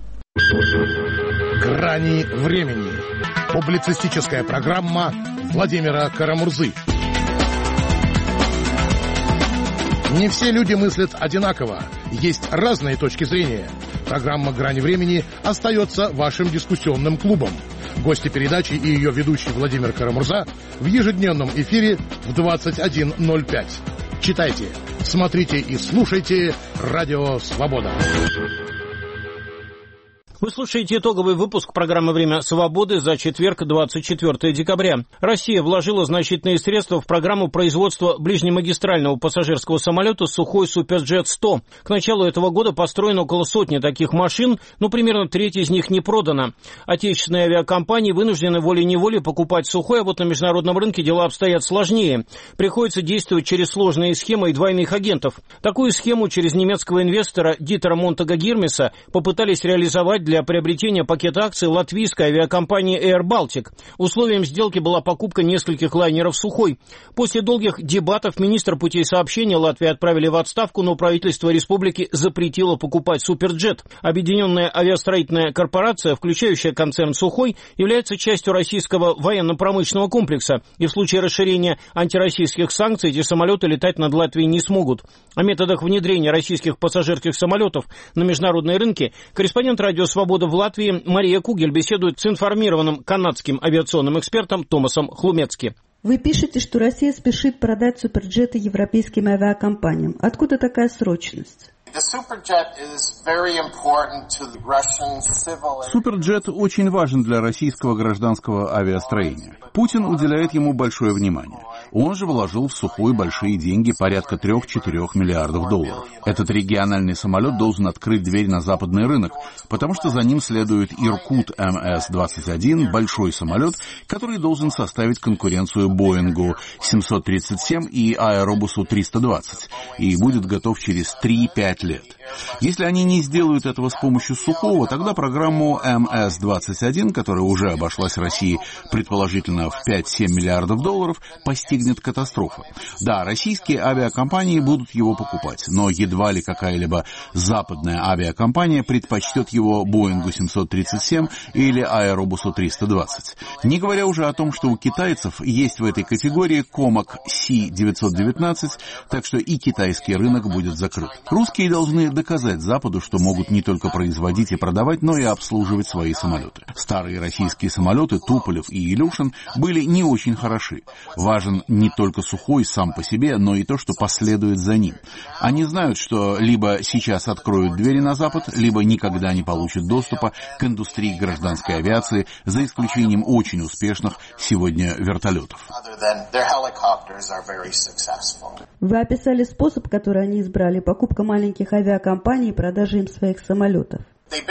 Speaker 15: Грани времени. Публицистическая программа Владимира Карамурзы. Не все люди мыслят одинаково. Есть разные точки зрения. Программа «Грани времени» остается вашим дискуссионным клубом. Гости передачи и ее ведущий Владимир Карамурза в ежедневном эфире в двадцать один ноль пять. Читайте, смотрите и слушайте «Радио Свобода».
Speaker 2: Вы слушаете итоговый выпуск программы «Время свободы» за четверг, двадцать четвёртого декабря. Россия вложила значительные средства в программу производства ближнемагистрального пассажирского самолета «Сухой Суперджет сто». К началу этого года построено около сотни таких машин, но примерно треть из них не продана. Отечественные авиакомпании вынуждены волей-неволей покупать «Сухой», а вот на международном рынке дела обстоят сложнее. Приходится действовать через сложные схемы и двойных агентов. Такую схему через немецкого инвестора Дитера Монтага-Гирмеса попытались реализовать для для приобретения пакета акций латвийской авиакомпании Air Baltic. Условием сделки была покупка нескольких лайнеров «Сухой». После долгих дебатов министр путей сообщения Латвии отправили в отставку, но правительство республики запретило покупать «Суперджет». Объединенная авиастроительная корпорация, включающая концерн «Сухой», является частью российского военно-промышленного комплекса, и в случае расширения антироссийских санкций эти самолеты летать над Латвией не смогут. О методах внедрения российских пассажирских самолетов на международные рынки корреспондент радио «Свобода» в Латвии Мария Кугель беседует с информированным канадским авиационным экспертом Томасом Хлумецки.
Speaker 16: Вы пишете, что Россия спешит продать суперджеты европейским авиакомпаниям. Откуда такая срочность?
Speaker 17: Суперджет очень важен для российского гражданского авиастроения. Путин уделяет ему большое внимание. Он же вложил в «Сухой» большие деньги, порядка трех-четырех миллиардов долларов. Этот региональный самолет должен открыть дверь на западный рынок, потому что за ним следует Иркут эм эс двадцать один, большой самолет, который должен составить конкуренцию Боингу семьсот тридцать семь и Аэробусу триста двадцать, и будет готов через три-пять лет. Если они не сделают этого с помощью «Сухого», тогда программу эм эс двадцать один, которая уже обошлась России предположительно в пять-семь миллиардов долларов, постигнет катастрофа. Да, российские авиакомпании будут его покупать, но едва ли какая-либо западная авиакомпания предпочтет его Боингу семьсот тридцать семь или Аэробусу триста двадцать. Не говоря уже о том, что у китайцев есть в этой категории Комак Си девятьсот девятнадцать, так что и китайский рынок будет закрыт. Русские должны доказать Западу, что могут не только производить и продавать, но и обслуживать свои самолеты. Старые российские самолеты Туполев и Илюшин были не очень хороши. Важен не только «Сухой» сам по себе, но и то, что последует за ним. Они знают, что либо сейчас откроют двери на Запад, либо никогда не получат доступа к индустрии гражданской авиации, за исключением очень успешных сегодня вертолетов.
Speaker 16: Вы описали способ, который они избрали, покупка маленьких авиакомпаний и продажа им своих самолетов.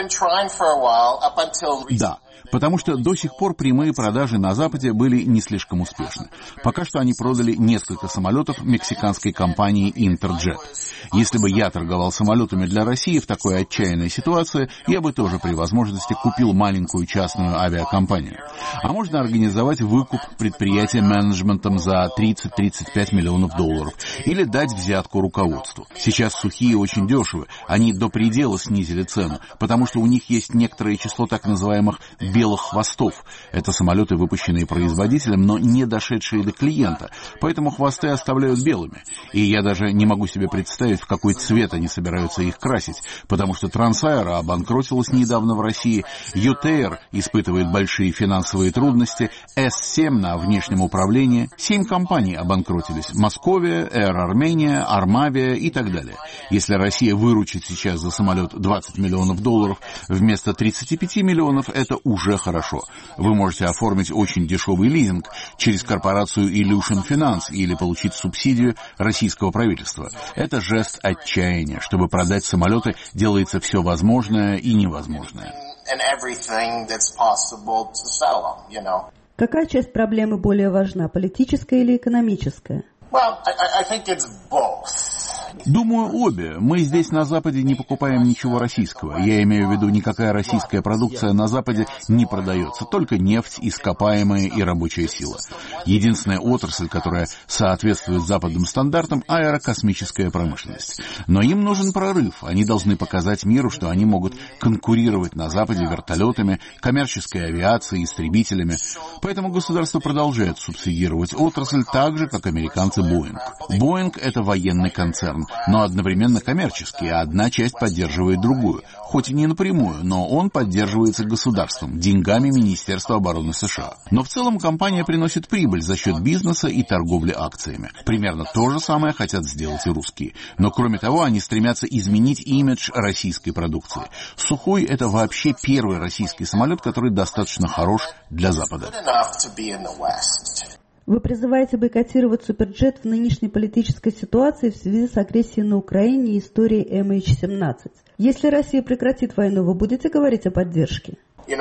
Speaker 17: Да, потому что до сих пор прямые продажи на Западе были не слишком успешны. Пока что они продали несколько самолетов мексиканской компании Интерджет. Если бы я торговал самолетами для России в такой отчаянной ситуации, я бы тоже при возможности купил маленькую частную авиакомпанию. А можно организовать выкуп предприятия менеджментом за тридцать-тридцать пять миллионов долларов или дать взятку руководству. Сейчас «Сухие» очень дешевы, они до предела снизили цену, потому что у них есть некоторое число так называемых белых хвостов. Это самолеты, выпущенные производителем, но не дошедшие до клиента, поэтому хвосты оставляют белыми. И я даже не могу себе представить, в какой цвет они собираются их красить, потому что Трансаэро обанкротилась недавно в России, ЮТР испытывает большие финансовые трудности, эс семь на внешнем управлении, семь компаний обанкротились: Московия, Air Armenia, Армавия и так далее. Если Россия выручит сейчас за самолет двадцать миллионов долларов вместо тридцати пяти миллионов, это уже хорошо. Вы можете оформить очень дешевый лизинг через корпорацию Illusion Finance или получить субсидию российского правительства. Это жест отчаяния. Чтобы продать самолеты, делается все возможное и невозможное.
Speaker 16: Какая часть проблемы более важна, политическая или экономическая?
Speaker 17: Думаю, обе. Мы здесь на Западе не покупаем ничего российского. Я имею в виду, никакая российская продукция на Западе не продается. Только нефть, ископаемые и рабочая сила. Единственная отрасль, которая соответствует западным стандартам — аэрокосмическая промышленность. Но им нужен прорыв. Они должны показать миру, что они могут конкурировать на Западе вертолетами, коммерческой авиацией, истребителями. Поэтому государство продолжает субсидировать отрасль так же, как американцы Боинг. Боинг — это военный концерн. но одновременно коммерческие, а одна часть поддерживает другую. Хоть и не напрямую, но он поддерживается государством, деньгами Министерства обороны США. Но в целом компания приносит прибыль за счет бизнеса и торговли акциями. Примерно то же самое хотят сделать и русские. Но кроме того, они стремятся изменить имидж российской продукции. Сухой — это вообще первый российский самолет, который достаточно хорош для Запада.
Speaker 16: Вы призываете бойкотировать Суперджет в нынешней политической ситуации в связи с агрессией на Украине и историей эм эйч семнадцать. Если Россия прекратит войну, вы будете говорить о поддержке?
Speaker 17: В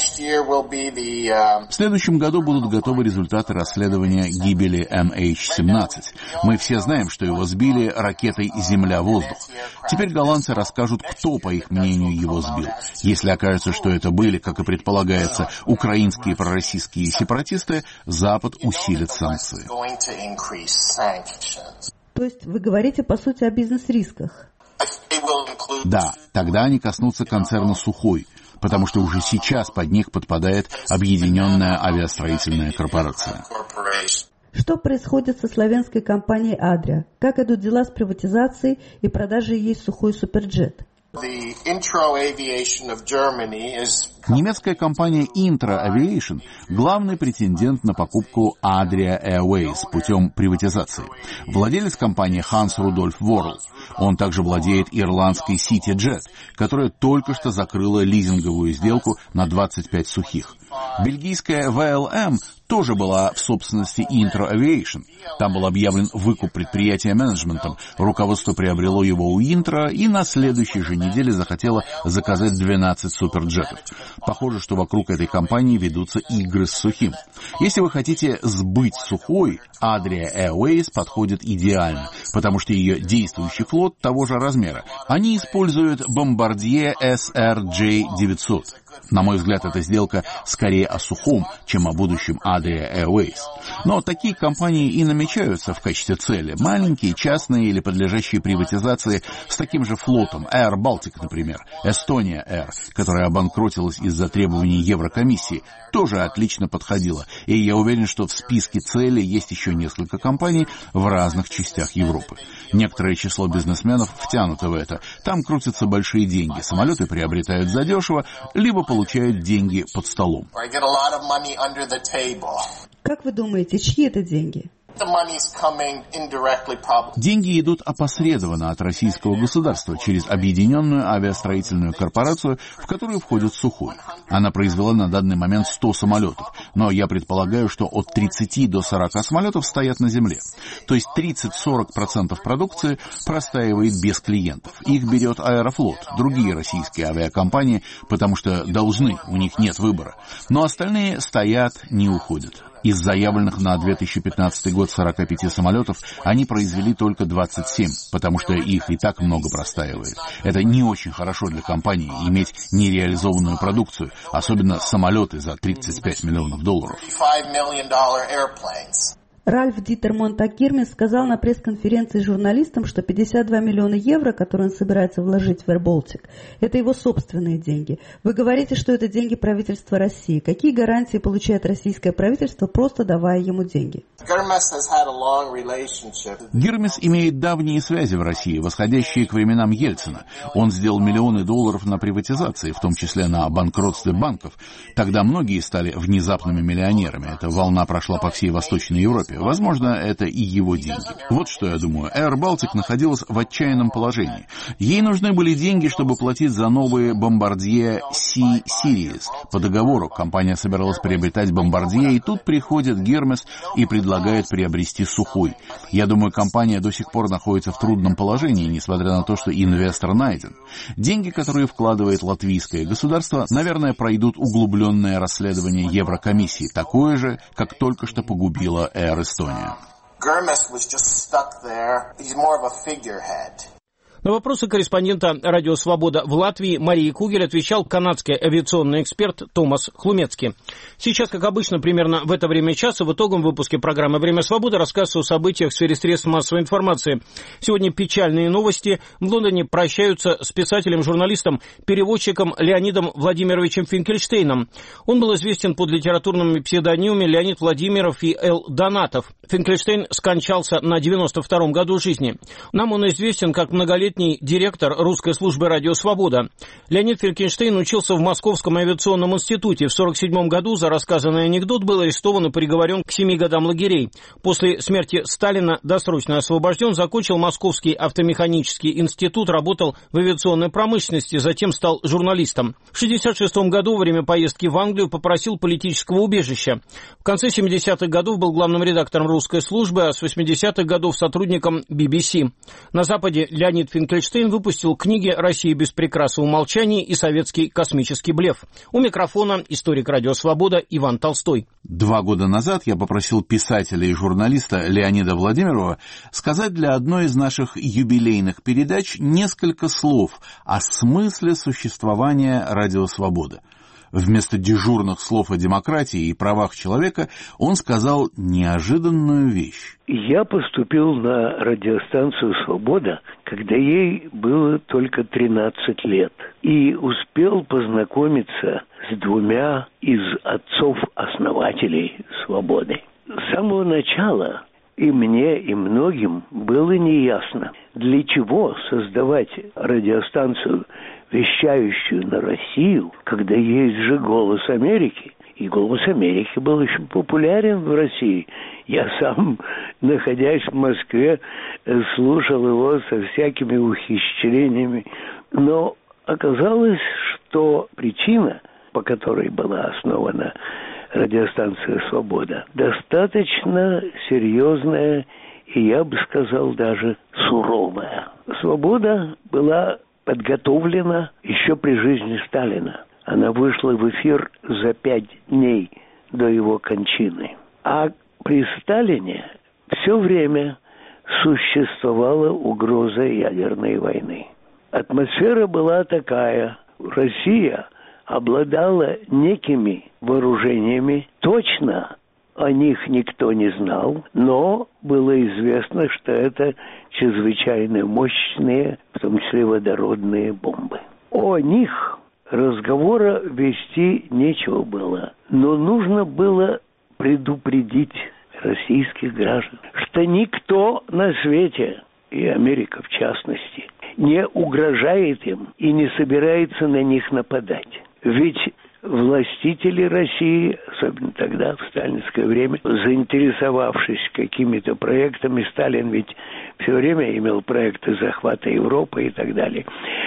Speaker 17: следующем году будут готовы результаты расследования гибели эм эйч семнадцать. Мы все знаем, что его сбили ракетой «Земля-воздух». Теперь голландцы расскажут, кто, по их мнению, его сбил. Если окажется, что это были, как и предполагается, украинские пророссийские сепаратисты, Запад усилит санкции.
Speaker 16: То есть вы говорите, по сути, о бизнес-рисках?
Speaker 17: Да, тогда они коснутся концерна «Сухой», потому что уже сейчас под них подпадает Объединенная авиастроительная корпорация.
Speaker 16: Что происходит со славянской компанией «Адриа»? Как идут дела с приватизацией и продажей ей «Сухой Суперджет»?
Speaker 17: Немецкая компания Intro Aviation – главный претендент на покупку Adria Airways путем приватизации. Владелец компании Hans Rudolf Worrell. Он также владеет ирландской CityJet, которая только что закрыла лизинговую сделку на двадцать пять сухих. Бельгийская ви эл эм тоже была в собственности Intro Aviation. Там был объявлен выкуп предприятия менеджментом. Руководство приобрело его у Intro и на следующей же неделе захотело заказать двенадцать суперджетов. Похоже, что вокруг этой компании ведутся игры с сухим. Если вы хотите сбыть Сухой, Adria Airways подходит идеально, потому что ее действующий флот того же размера. Они используют Bombardier эс эр джей девятьсот. На мой взгляд, эта сделка скорее о Сухом, чем о будущем Adria Airways. Но такие компании и намечаются в качестве цели. Маленькие, частные или подлежащие приватизации с таким же флотом. Air Baltic, например. Estonia Air, которая обанкротилась из-за требований Еврокомиссии, тоже отлично подходила. И я уверен, что в списке целей есть еще несколько компаний в разных частях Европы. Некоторое число бизнесменов втянуто в это. Там крутятся большие деньги. Самолеты приобретают задешево, либо получают деньги под столом.
Speaker 16: Как вы думаете, чьи это деньги?
Speaker 17: Деньги идут опосредованно от российского государства через Объединенную авиастроительную корпорацию, в которую входит Сухой. Она произвела на данный момент сто самолетов, но я предполагаю, что от тридцати до сорока самолетов стоят на земле. То есть тридцать-сорок процентов продукции простаивает без клиентов. Их берет Аэрофлот, другие российские авиакомпании, потому что должны, у них нет выбора. Но остальные стоят, не уходят. Из заявленных на две тысячи пятнадцатый год сорока пяти самолетов они произвели только двадцать семь, потому что их и так много простаивает. Это не очень хорошо для компании иметь нереализованную продукцию, особенно самолеты за тридцать пять миллионов долларов.
Speaker 16: Ральф Дитер Монтак-Гирмес сказал на пресс-конференции журналистам, что пятьдесят два миллиона евро, которые он собирается вложить в Air Baltic, это его собственные деньги. Вы говорите, что это деньги правительства России. Какие гарантии получает российское правительство, просто давая ему деньги?
Speaker 17: Гирмес имеет давние связи в России, восходящие к временам Ельцина. Он сделал миллионы долларов на приватизации, в том числе на банкротстве банков. Тогда многие стали внезапными миллионерами. Эта волна прошла по всей Восточной Европе. Возможно, это и его деньги. Вот что я думаю. Air Baltic находилась в отчаянном положении. Ей нужны были деньги, чтобы платить за новые Bombardier C-Series. По договору компания собиралась приобретать Bombardier, и тут приходит Гермес и предлагает приобрести Сухой. Я думаю, компания до сих пор находится в трудном положении, несмотря на то, что инвестор найден. Деньги, которые вкладывает латвийское государство, наверное, пройдут углубленное расследование Еврокомиссии, такое же, как только что погубила Air Estonia.
Speaker 2: На вопросы корреспондента «Радио Свобода» в Латвии Марии Кугель отвечал канадский авиационный эксперт Томас Хлумецкий. Сейчас, как обычно, примерно в это время часа в итоговом выпуске программы «Время свободы» рассказ о событиях в сфере средств массовой информации. Сегодня печальные новости. В Лондоне прощаются с писателем-журналистом, переводчиком Леонидом Владимировичем Финкельштейном. Он был известен под литературными псевдонимами Леонид Владимиров и Л. Донатов. Финкельштейн скончался на девяносто втором году жизни. Нам он известен как многолетний директор русской службы «Радио Свобода». Леонид Финкельштейн учился в Московском авиационном институте. В сорок седьмом году за рассказанный анекдот был арестован и приговорен к семи годам лагерей. После смерти Сталина досрочно освобожден, закончил Московский автомеханический институт, работал в авиационной промышленности, затем стал журналистом. В шестьдесят шестом году во время поездки в Англию попросил политического убежища. В конце семидесятых годов был главным редактором русской службы, а с восьмидесятых годов сотрудником би би си. На Западе Леонид Финкельштейн выпустил книги «Россия без прикрас и умолчаний» и «Советский космический блеф». У микрофона историк «Радио Свобода» Иван Толстой.
Speaker 17: Два года назад я попросил писателя и журналиста Леонида Владимирова сказать для одной из наших юбилейных передач несколько слов о смысле существования «Радио Свобода». Вместо дежурных слов о демократии и правах человека он сказал неожиданную вещь.
Speaker 18: Я поступил на радиостанцию «Свобода», когда ей было только тринадцать лет, и успел познакомиться с двумя из отцов-основателей «Свободы». С самого начала и мне, и многим было неясно, для чего создавать радиостанцию, вещающую на Россию, когда есть же «Голос Америки». И «Голос Америки» был очень популярен в России. Я сам, находясь в Москве, слушал его со всякими ухищрениями. Но оказалось, что причина, по которой была основана радиостанция «Свобода», достаточно серьезная и, я бы сказал, даже суровая. «Свобода» была подготовлена еще при жизни Сталина. Она вышла в эфир за пять дней до его кончины. А при Сталине все время существовала угроза ядерной войны. Атмосфера была такая. Россия обладала некими вооружениями. Точно о них никто не знал, но было известно, что это чрезвычайно мощные, в том числе водородные бомбы. О них разговора вести нечего было, но нужно было предупредить российских граждан, что никто на свете, и Америка в частности, не угрожает им и не собирается на них нападать. Ведь властители России, особенно тогда, в сталинское время, заинтересовавшись какими-то проектами, Сталин ведь все время имел проекты захвата Европы и так далее,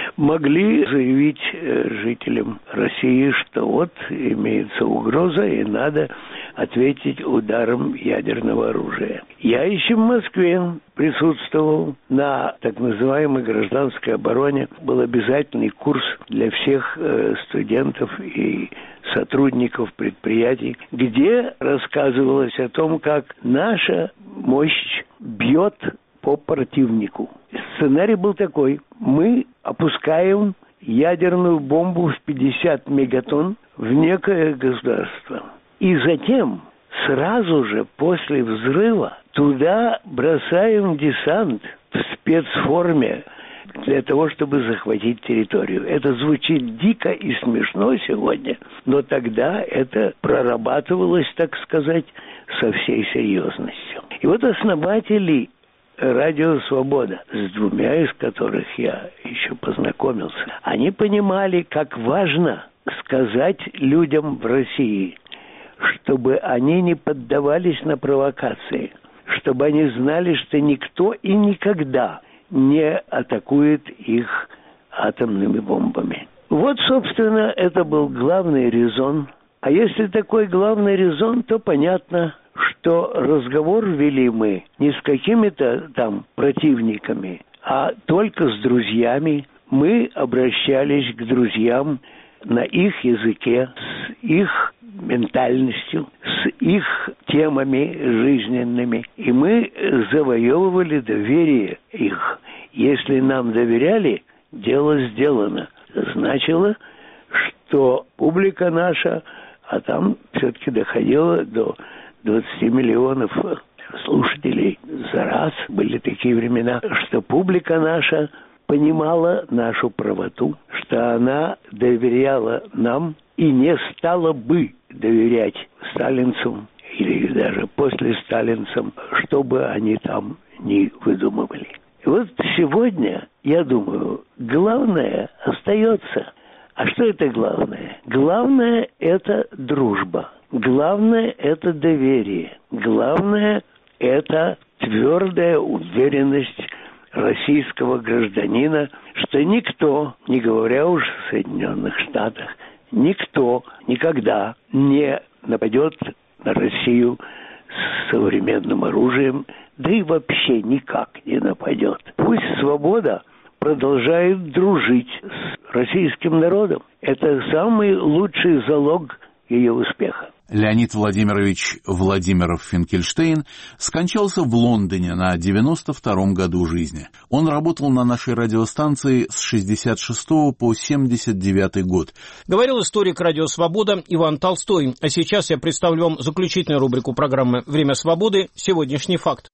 Speaker 18: могли заявить жителям России, что вот имеется угроза и надо ответить ударом ядерного оружия. Я еще в Москве присутствовал на так называемой гражданской обороне. Был обязательный курс для всех э, студентов и сотрудников предприятий, где рассказывалось о том, как наша мощь бьет по противнику. Сценарий был такой. Мы опускаем ядерную бомбу в пятьдесят мегатонн в некое государство. И затем, сразу же после взрыва, туда бросаем десант в спецформе для того, чтобы захватить территорию. Это звучит дико и смешно сегодня, но тогда это прорабатывалось, так сказать, со всей серьезностью. И вот основатели «Радио Свобода», с двумя из которых я еще познакомился, они понимали, как важно сказать людям в России, чтобы они не поддавались на провокации, чтобы они знали, что никто и никогда не атакует их атомными бомбами. Вот, собственно, это был главный резон. А если такой главный резон, то понятно, что разговор вели мы не с какими-то там противниками, а только с друзьями. Мы обращались к друзьям на их языке, с их ментальностью, с их темами жизненными. И мы завоевывали доверие их. Если нам доверяли, дело сделано. Значило, что публика наша, а там все-таки доходило до двадцати миллионов слушателей за раз. Были такие времена, что публика наша понимала нашу правоту, что она доверяла нам и не стала бы доверять сталинцам или даже после сталинцам, что бы они там ни выдумывали. И вот сегодня, я думаю, главное остается. А что это главное? Главное – это дружба. Главное – это доверие. Главное – это твердая уверенность российского гражданина, что никто, не говоря уж о Соединенных Штатах, никто никогда не нападет на Россию с современным оружием, да и вообще никак не нападет. Пусть свобода продолжает дружить с российским народом. Это самый лучший залог ее успеха.
Speaker 17: Леонид Владимирович Владимиров-Финкельштейн скончался в Лондоне на девяносто втором году жизни. Он работал на нашей радиостанции с шестьдесят шестого по семьдесят девятый год.
Speaker 2: Говорил историк «Радио Свобода» Иван Толстой. А сейчас я представлю вам заключительную рубрику программы «Время свободы. Сегодняшний факт».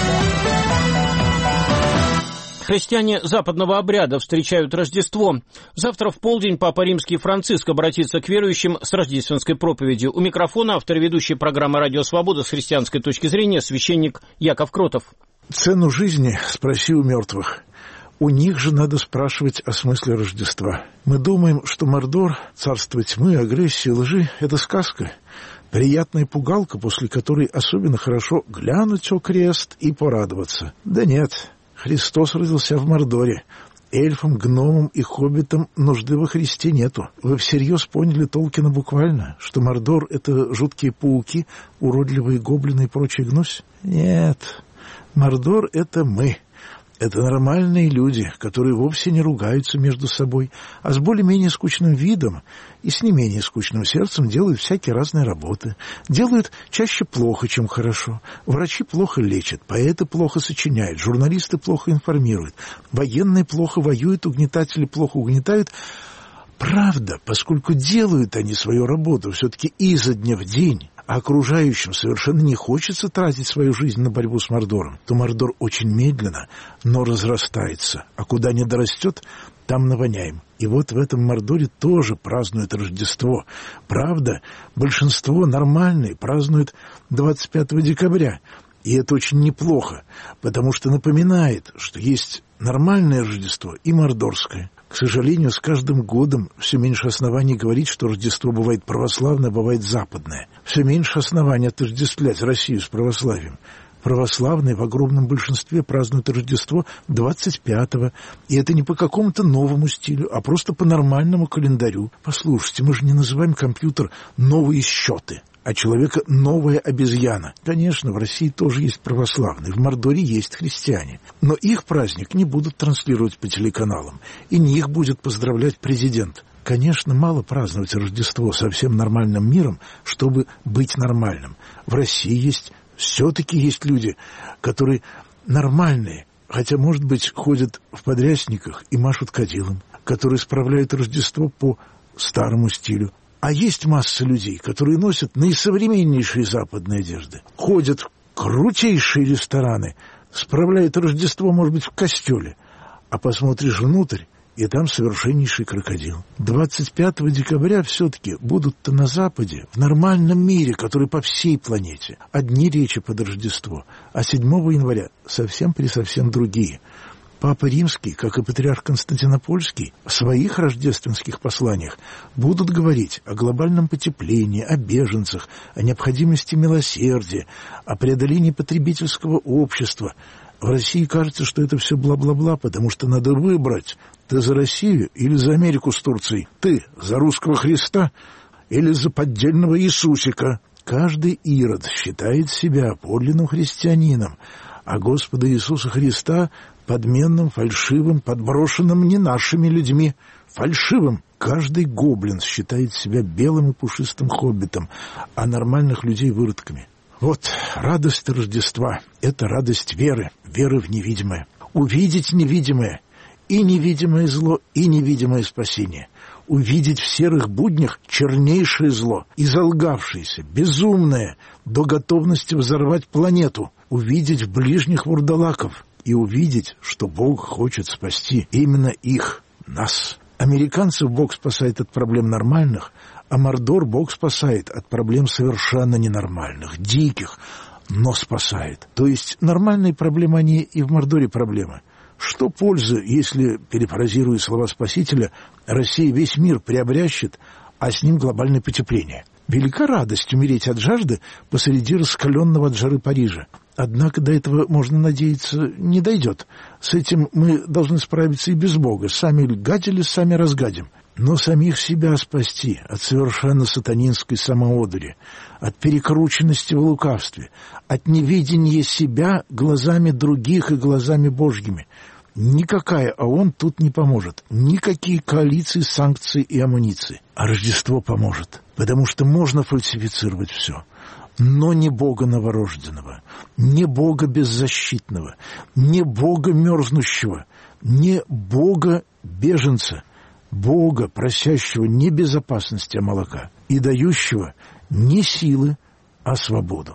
Speaker 2: Христиане западного обряда встречают Рождество. Завтра в полдень Папа Римский Франциск обратится к верующим с рождественской проповедью. У микрофона автор и ведущий программы «Радио Свобода» с христианской точки зрения священник Яков Кротов.
Speaker 19: Цену жизни спроси у мертвых. У них же надо спрашивать о смысле Рождества. Мы думаем, что Мордор, царство тьмы, агрессии, лжи – это сказка. Приятная пугалка, после которой особенно хорошо глянуть о крест и порадоваться. Да нет. Христос родился в Мордоре. Эльфам, гномам и хоббитам нужды во Христе нету. Вы всерьез поняли Толкина буквально, что Мордор — это жуткие пауки, уродливые гоблины и прочий гнусь? Нет. Мордор — это мы. Это нормальные люди, которые вовсе не ругаются между собой, а с более-менее скучным видом и с не менее скучным сердцем делают всякие разные работы. Делают чаще плохо, чем хорошо. Врачи плохо лечат, поэты плохо сочиняют, журналисты плохо информируют, военные плохо воюют, угнетатели плохо угнетают. Правда, поскольку делают они свою работу все-таки изо дня в день, а окружающим совершенно не хочется тратить свою жизнь на борьбу с Мордором, то Мордор очень медленно, но разрастается, а куда не дорастет, там навоняем. И вот в этом Мордоре тоже празднуют Рождество. Правда, большинство нормальные празднуют двадцать пятого декабря, и это очень неплохо, потому что напоминает, что есть нормальное Рождество и мордорское. К сожалению, с каждым годом все меньше оснований говорить, что Рождество бывает православное, бывает западное. Все меньше оснований отождествлять Россию с православием. Православные в огромном большинстве празднуют Рождество двадцать пятого, и это не по какому-то новому стилю, а просто по нормальному календарю. Послушайте, мы же не называем компьютер «новые счеты», а человека новая обезьяна. Конечно, в России тоже есть православные, в Мордоре есть христиане. Но их праздник не будут транслировать по телеканалам, и не их будет поздравлять президент. Конечно, мало праздновать Рождество со всем нормальным миром, чтобы быть нормальным. В России есть, все-таки есть люди, которые нормальные, хотя, может быть, ходят в подрясниках и машут кадилом, которые справляют Рождество по старому стилю. А есть масса людей, которые носят наисовременнейшие западные одежды, ходят в крутейшие рестораны, справляют Рождество, может быть, в костеле, а посмотришь внутрь, и там совершеннейший крокодил. двадцать пятого декабря все-таки будут-то на Западе, в нормальном мире, который по всей планете, одни речи под Рождество, а седьмого января совсем-пресовсем другие. Папа Римский, как и патриарх Константинопольский, в своих рождественских посланиях будут говорить о глобальном потеплении, о беженцах, о необходимости милосердия, о преодолении потребительского общества. В России кажется, что это все бла-бла-бла, потому что надо выбрать: ты за Россию или за Америку с Турцией, ты за русского Христа или за поддельного Иисусика. Каждый ирод считает себя подлинным христианином, а Господа Иисуса Христа подменным, фальшивым, подброшенным не нашими людьми, фальшивым. Каждый гоблин считает себя белым и пушистым хоббитом, а нормальных людей выродками. Вот радость Рождества — это радость веры, веры в невидимое. увидеть невидимое, и невидимое зло, и невидимое спасение, увидеть в серых буднях чернейшее зло, изолгавшееся, безумное, до готовности взорвать планету, увидеть в ближних вурдалаков и увидеть, что Бог хочет спасти именно их, нас. Американцев Бог спасает от проблем нормальных, а Мордор Бог спасает от проблем совершенно ненормальных, диких, но спасает. То есть нормальные проблемы, они и в Мордоре проблемы. Что пользы, если, перефразируя слова Спасителя, Россия весь мир приобрящет, а с ним глобальное потепление? Велика радость умереть от жажды посреди раскаленного от жары Парижа. Однако до этого, можно надеяться, не дойдет. С этим мы должны справиться и без Бога. Сами гадили, сами разгадим. Но самих себя спасти от совершенно сатанинской самоодури, от перекрученности в лукавстве, от невидения себя глазами других и глазами Божьими. Никакая ООН тут не поможет. Никакие коалиции, санкции и амуниции. А Рождество поможет. Потому что можно фальсифицировать все. Но не Бога новорожденного, не Бога беззащитного, не Бога мерзнущего, не Бога беженца, Бога, просящего не безопасности, а молока, и дающего не силы, а свободу.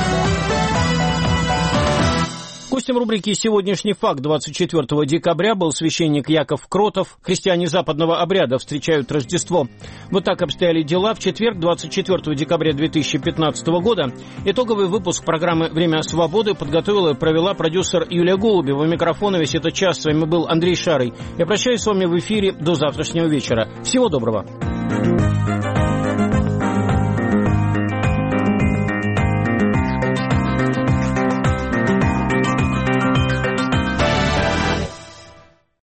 Speaker 2: Гостем рубрики «Сегодняшний факт» двадцать четвёртого декабря был священник Яков Кротов. Христиане западного обряда встречают Рождество. Вот так обстояли дела в четверг, двадцать четвёртого декабря две тысячи пятнадцатого года. Итоговый выпуск программы «Время свободы» подготовила и провела продюсер Юлия Голубева. Микрофон весь этот час. С вами был Андрей Шарый. Я прощаюсь с вами в эфире до завтрашнего вечера. Всего доброго.